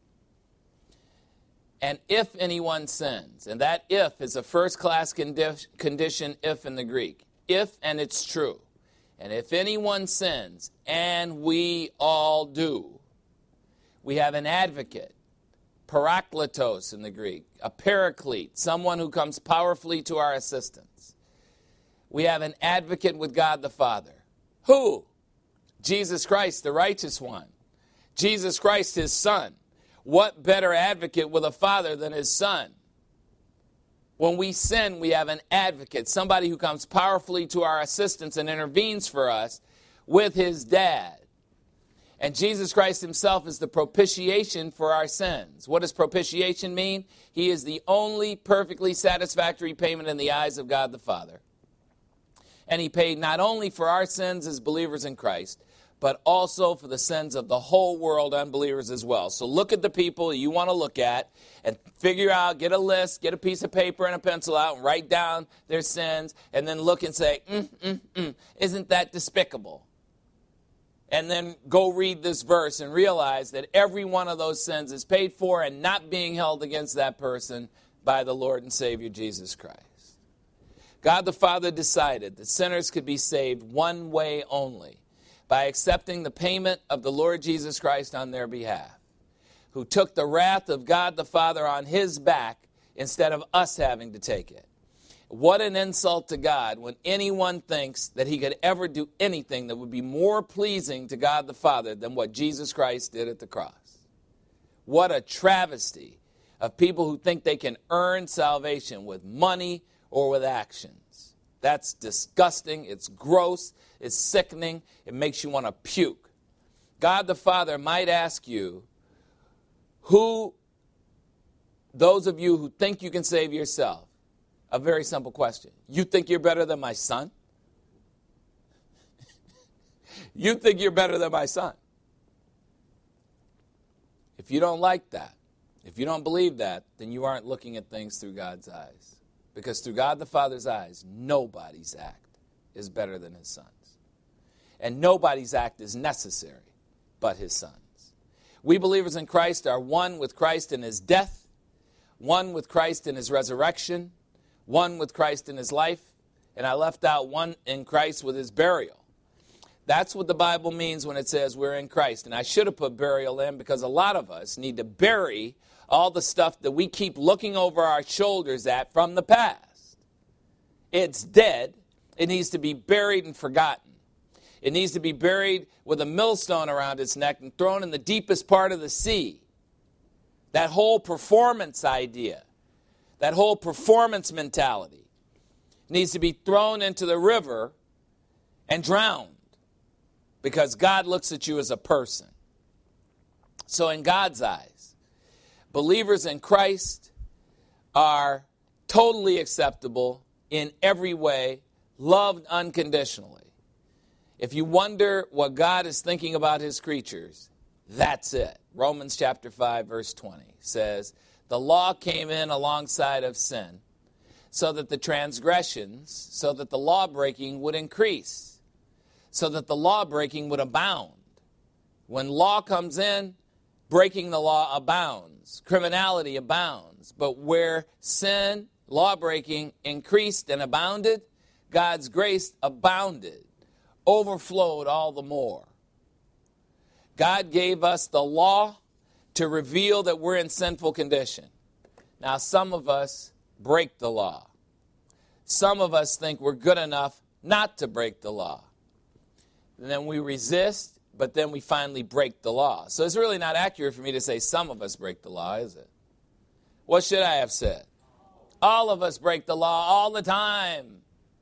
And if anyone sins, and that if is a first-class condition if in the Greek. If, and it's true. And if anyone sins, and we all do, we have an advocate. Parakletos in the Greek, a paraclete, someone who comes powerfully to our assistance. We have an advocate with God the Father. Who? Jesus Christ, the righteous one. Jesus Christ, his Son. What better advocate with a father than his son? When we sin, we have an advocate, somebody who comes powerfully to our assistance and intervenes for us with his dad. And Jesus Christ himself is the propitiation for our sins. What does propitiation mean? He is the only perfectly satisfactory payment in the eyes of God the Father. And he paid not only for our sins as believers in Christ, but also for the sins of the whole world, unbelievers as well. So look at the people you want to look at and figure out, get a list, get a piece of paper and a pencil out and write down their sins, and then look and say, isn't that despicable? And then go read this verse and realize that every one of those sins is paid for and not being held against that person by the Lord and Savior Jesus Christ. God the Father decided that sinners could be saved one way only, by accepting the payment of the Lord Jesus Christ on their behalf, who took the wrath of God the Father on his back instead of us having to take it. What an insult to God when anyone thinks that he could ever do anything that would be more pleasing to God the Father than what Jesus Christ did at the cross. What a travesty of people who think they can earn salvation with money or with actions. That's disgusting. It's gross. It's sickening. It makes you want to puke. God the Father might ask you, those of you who think you can save yourself, a very simple question. You think you're better than my son? You think you're better than my son? If you don't like that, if you don't believe that, then you aren't looking at things through God's eyes. Because through God the Father's eyes, nobody's act is better than his son's. And nobody's act is necessary but his son's. We believers in Christ are one with Christ in his death, one with Christ in his resurrection, one with Christ in his life, and I left out one in Christ with his burial. That's what the Bible means when it says we're in Christ. And I should have put burial in because a lot of us need to bury all the stuff that we keep looking over our shoulders at from the past. It's dead. It needs to be buried and forgotten. It needs to be buried with a millstone around its neck and thrown in the deepest part of the sea. That whole performance idea, that whole performance mentality needs to be thrown into the river and drowned because God looks at you as a person. So in God's eyes, believers in Christ are totally acceptable in every way, loved unconditionally. If you wonder what God is thinking about his creatures, that's it. Romans chapter 5, verse 20 says, the law came in alongside of sin so that the transgressions, so that the law-breaking would increase, so that the law-breaking would abound. When law comes in, breaking the law abounds. Criminality abounds. But where sin, law-breaking, increased and abounded, God's grace abounded, overflowed all the more. God gave us the law to reveal that we're in sinful condition. Now, some of us break the law. Some of us think we're good enough not to break the law. And then we resist, but then we finally break the law. So it's really not accurate for me to say some of us break the law, is it? What should I have said? All of us break the law all the time.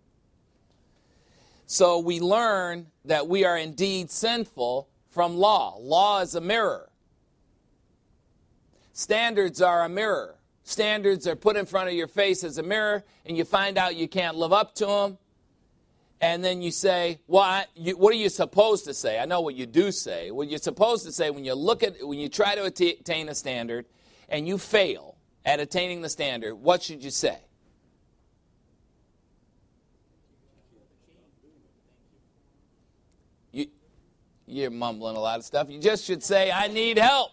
So we learn that we are indeed sinful from law. Law is a mirror. Standards are a mirror. Standards are put in front of your face as a mirror, and you find out you can't live up to them. And then you say, well, what are you supposed to say? I know what you do say. What you're supposed to say when you try to attain a standard and you fail at attaining the standard, what should you say? You're mumbling a lot of stuff. You just should say, I need help.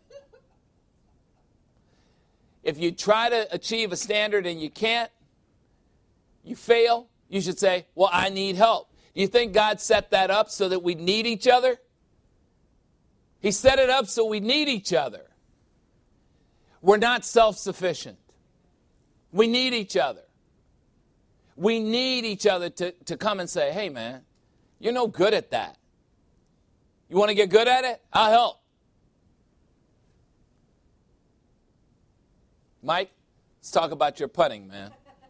If you try to achieve a standard and you can't, you fail, you should say, well, I need help. Do you think God set that up so that we need each other? He set it up so we need each other. We're not self-sufficient. We need each other. We need each other to come and say, hey, man, you're no good at that. You want to get good at it? I'll help. Mike, let's talk about your putting, man.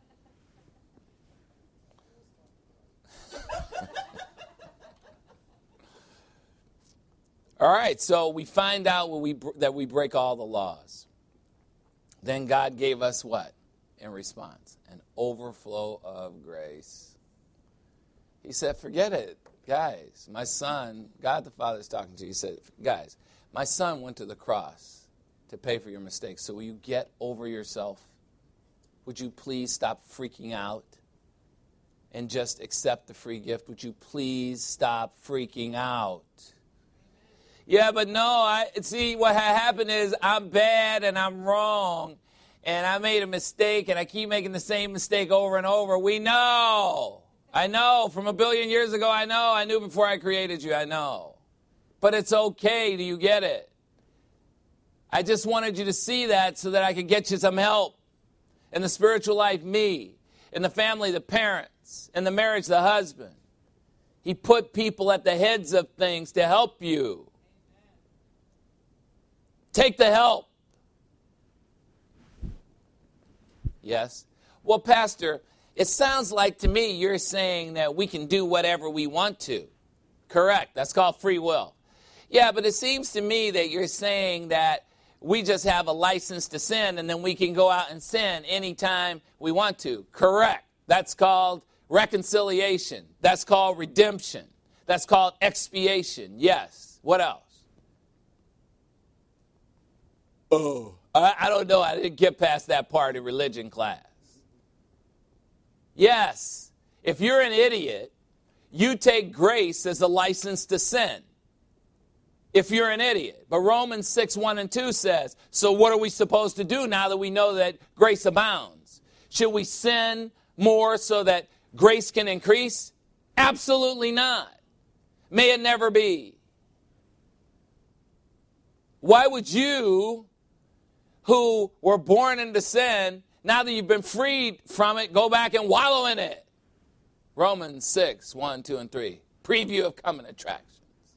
All right, so we find out that we break all the laws. Then God gave us what in response? An overflow of grace. He said, forget it, guys. My son, God the Father is talking to you. He said, guys, my son went to the cross to pay for your mistakes. So will you get over yourself? Would you please stop freaking out and just accept the free gift? Would you please stop freaking out? Yeah, but no, see, what happened is I'm bad and I'm wrong and I made a mistake and I keep making the same mistake over and over. We know. I know. From 1 billion years ago, I know. I knew before I created you, I know. But it's okay. Do you get it? I just wanted you to see that so that I could get you some help. In the spiritual life, me. In the family, the parents. In the marriage, the husband. He put people at the heads of things to help you. Take the help. Yes. Well, Pastor, it sounds like to me you're saying that we can do whatever we want to. Correct. That's called free will. Yeah, but it seems to me that you're saying that we just have a license to sin and then we can go out and sin anytime we want to. Correct. That's called reconciliation. That's called redemption. That's called expiation. Yes. What else? Oh, I don't know. I didn't get past that part in religion class. Yes, if you're an idiot, you take grace as a license to sin. If you're an idiot. But Romans 6:1-2 says, so what are we supposed to do now that we know that grace abounds? Should we sin more so that grace can increase? Absolutely not. May it never be. Why would you, who were born into sin, now that you've been freed from it, go back and wallow in it? Romans 6:1, 2, and 3. Preview of coming attractions.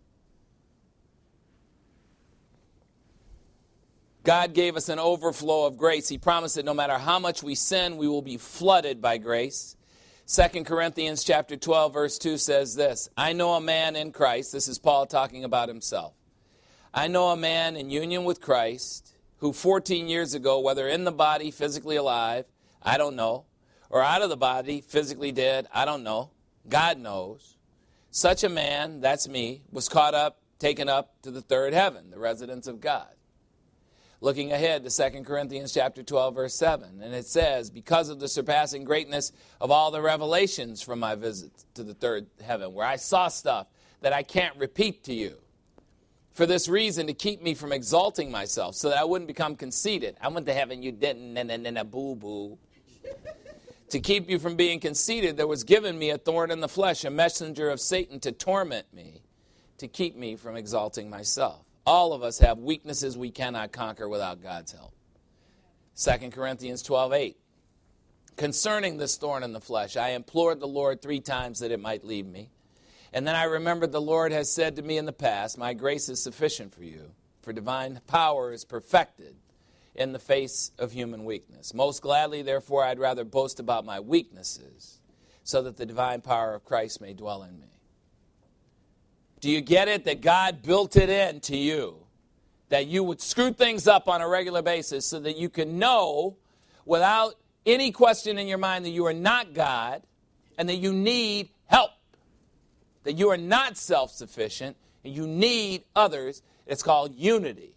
God gave us an overflow of grace. He promised that no matter how much we sin, we will be flooded by grace. 2 Corinthians chapter 12, verse 2 says this, I know a man in Christ, this is Paul talking about himself. I know a man in union with Christ who 14 years ago, whether in the body, physically alive, I don't know, or out of the body, physically dead, I don't know. God knows. Such a man, that's me, was caught up, taken up to the third heaven, the residence of God. Looking ahead to 2 Corinthians chapter 12, verse 7, and it says, because of the surpassing greatness of all the revelations from my visit to the third heaven, where I saw stuff that I can't repeat to you. For this reason, to keep me from exalting myself, so that I wouldn't become conceited. I went to heaven, you didn't, and a boo-boo. To keep you from being conceited, there was given me a thorn in the flesh, a messenger of Satan to torment me, to keep me from exalting myself. All of us have weaknesses we cannot conquer without God's help. 2 Corinthians 12:8. Concerning this thorn in the flesh, I implored the Lord 3 times that it might leave me. And then I remembered the Lord has said to me in the past, my grace is sufficient for you, for divine power is perfected in the face of human weakness. Most gladly, therefore, I'd rather boast about my weaknesses, so that the divine power of Christ may dwell in me. Do you get it? That God built it into you, that you would screw things up on a regular basis so that you can know without any question in your mind that you are not God and that you need help. That you are not self-sufficient, and you need others. It's called unity.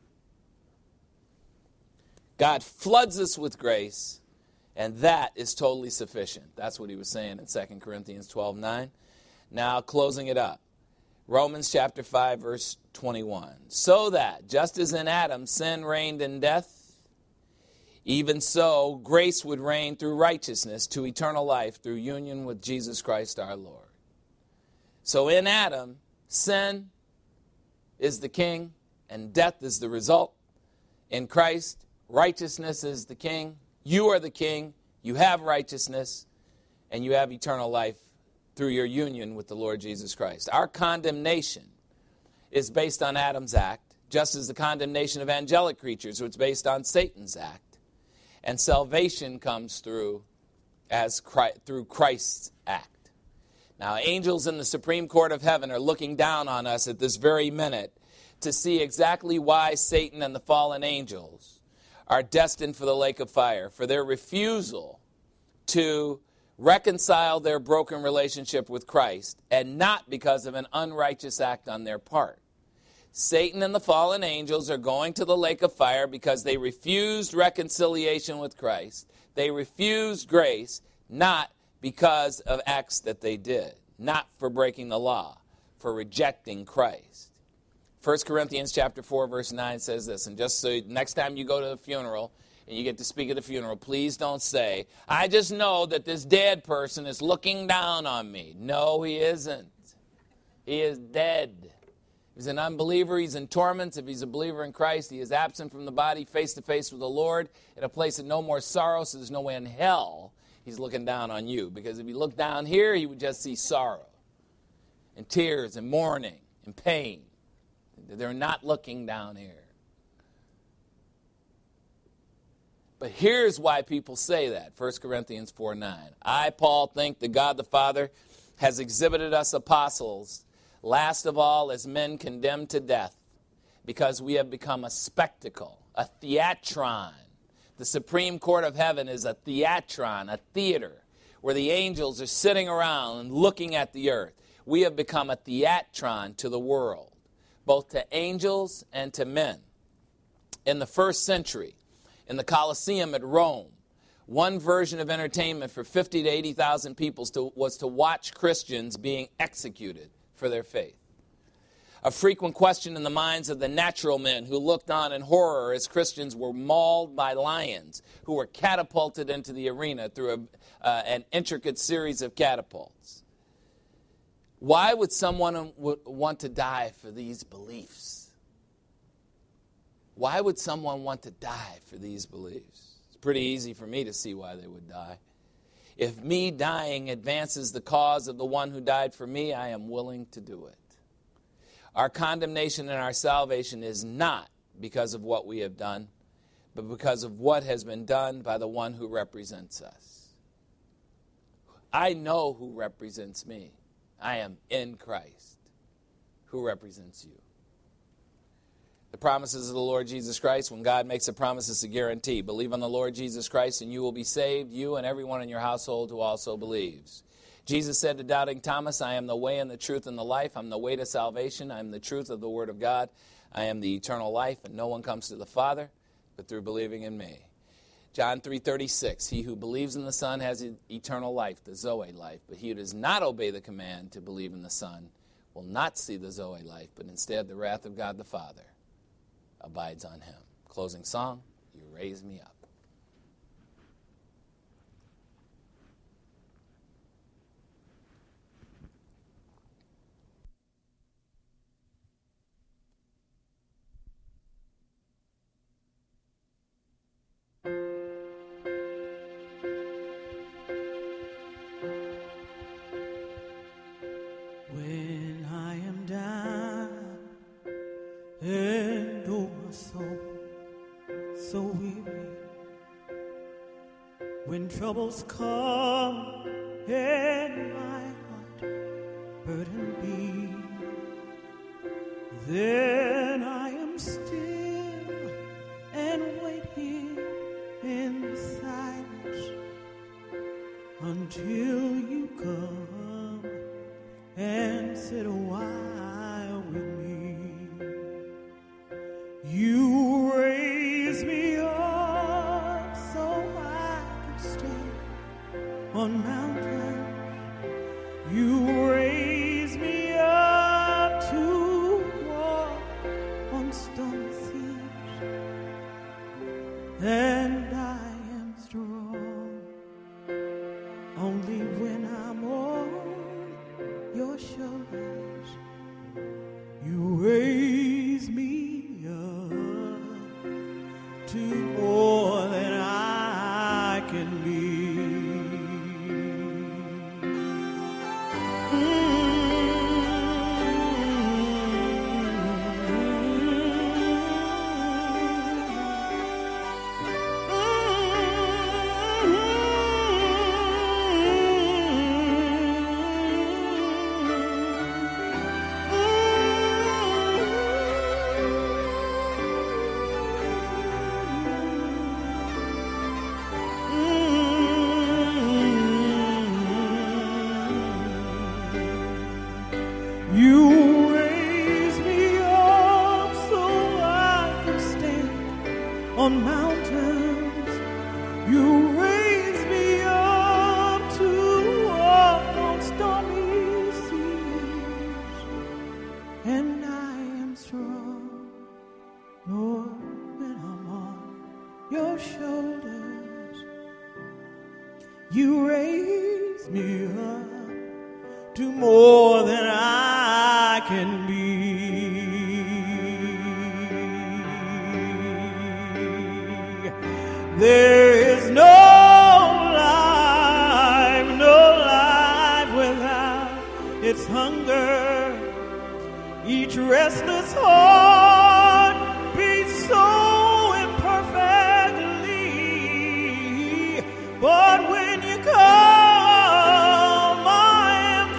God floods us with grace, and that is totally sufficient. That's what he was saying in 2 Corinthians 12:9. Now, closing it up. Romans chapter 5, verse 21. So that, just as in Adam sin reigned in death, even so grace would reign through righteousness to eternal life through union with Jesus Christ our Lord. So in Adam, sin is the king and death is the result. In Christ, righteousness is the king. You are the king. You have righteousness. And you have eternal life through your union with the Lord Jesus Christ. Our condemnation is based on Adam's act, just as the condemnation of angelic creatures was based on Satan's act. And salvation comes through Christ's act. Now, angels in the Supreme Court of Heaven are looking down on us at this very minute to see exactly why Satan and the fallen angels are destined for the lake of fire, for their refusal to reconcile their broken relationship with Christ, and not because of an unrighteous act on their part. Satan and the fallen angels are going to the lake of fire because they refused reconciliation with Christ. They refused grace, not because of acts that they did, not for breaking the law, for rejecting Christ. 1 Corinthians chapter 4, verse 9 says this, and just so next time you go to the funeral and you get to speak at the funeral, please don't say, I just know that this dead person is looking down on me. No, he isn't. He is dead. If he's an unbeliever, he's in torments. If he's a believer in Christ, he is absent from the body, face to face with the Lord, in a place of no more sorrow, so there's no way in hell he's looking down on you. Because if he looked down here, he would just see sorrow and tears and mourning and pain. They're not looking down here. But here's why people say that. 1 Corinthians 4:9. I, Paul, think that God the Father has exhibited us apostles, last of all as men condemned to death, because we have become a spectacle, a theatron. The Supreme Court of Heaven is a theatron, a theater, where the angels are sitting around and looking at the earth. We have become a theatron to the world, both to angels and to men. In the first century, in the Colosseum at Rome, one version of entertainment for 50 to 80,000 people was to watch Christians being executed for their faith. A frequent question in the minds of the natural men who looked on in horror as Christians were mauled by lions, who were catapulted into the arena through an intricate series of catapults. Why would someone want to die for these beliefs? Why would someone want to die for these beliefs? It's pretty easy for me to see why they would die. If me dying advances the cause of the one who died for me, I am willing to do it. Our condemnation and our salvation is not because of what we have done, but because of what has been done by the one who represents us. I know who represents me. I am in Christ. Who represents you? The promises of the Lord Jesus Christ, when God makes a promise, it's a guarantee. Believe on the Lord Jesus Christ and you will be saved, you and everyone in your household who also believes. Jesus said to doubting Thomas, I am the way and the truth and the life. I'm the way to salvation. I am the truth of the Word of God. I am the eternal life, and no one comes to the Father but through believing in me. John 3:36, he who believes in the Son has eternal life, the Zoe life. But he who does not obey the command to believe in the Son will not see the Zoe life, but instead the wrath of God the Father abides on him. Closing song, You Raise Me Up. When I am down and oh my soul so weary, when troubles come and my heart burden be, then I am still and wait here in silence until you come and sit a while with me. You raise me up so I can stand on mountains. You raise me up to walk on stony seas, and I am strong only when I'm on your shoulders. You raise me up to more than I can be. You raise me up to more than I can be. There is no life without its hunger. Each restless heart beats so imperfectly, but when you come, I am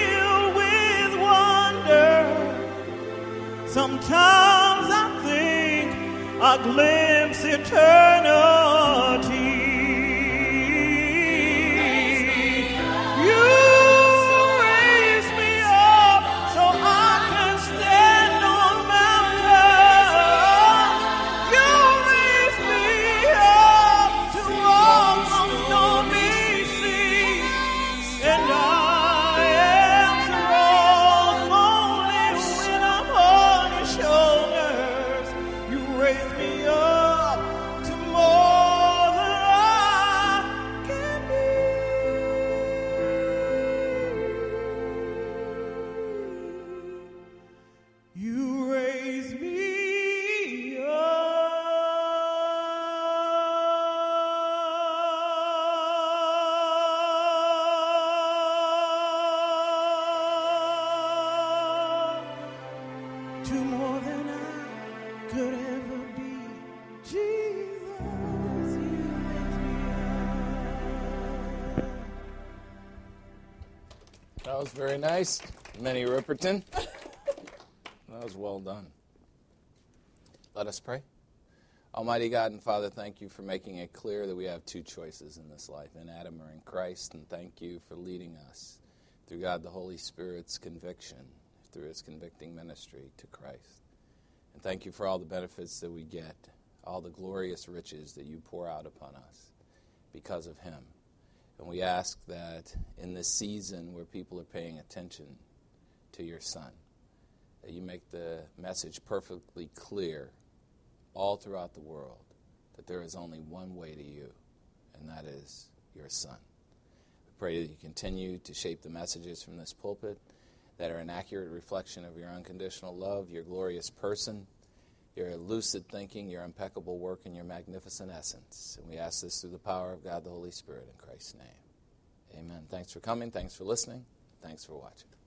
filled with wonder. Sometimes I think I glimpse eternity. To more than I could ever be. Jesus, you raise me up. That was very nice, Minnie Ripperton. That was well done. Let us pray. Almighty God and Father, thank you for making it clear that we have two choices in this life, in Adam or in Christ, and thank you for leading us through God the Holy Spirit's conviction, through his convicting ministry to Christ. And thank you for all the benefits that we get, all the glorious riches that you pour out upon us because of him. And we ask that in this season where people are paying attention to your Son, that you make the message perfectly clear all throughout the world that there is only one way to you, and that is your Son. We pray that you continue to shape the messages from this pulpit that are an accurate reflection of your unconditional love, your glorious person, your lucid thinking, your impeccable work, and your magnificent essence. And we ask this through the power of God the Holy Spirit in Christ's name. Amen. Thanks for coming. Thanks for listening. Thanks for watching.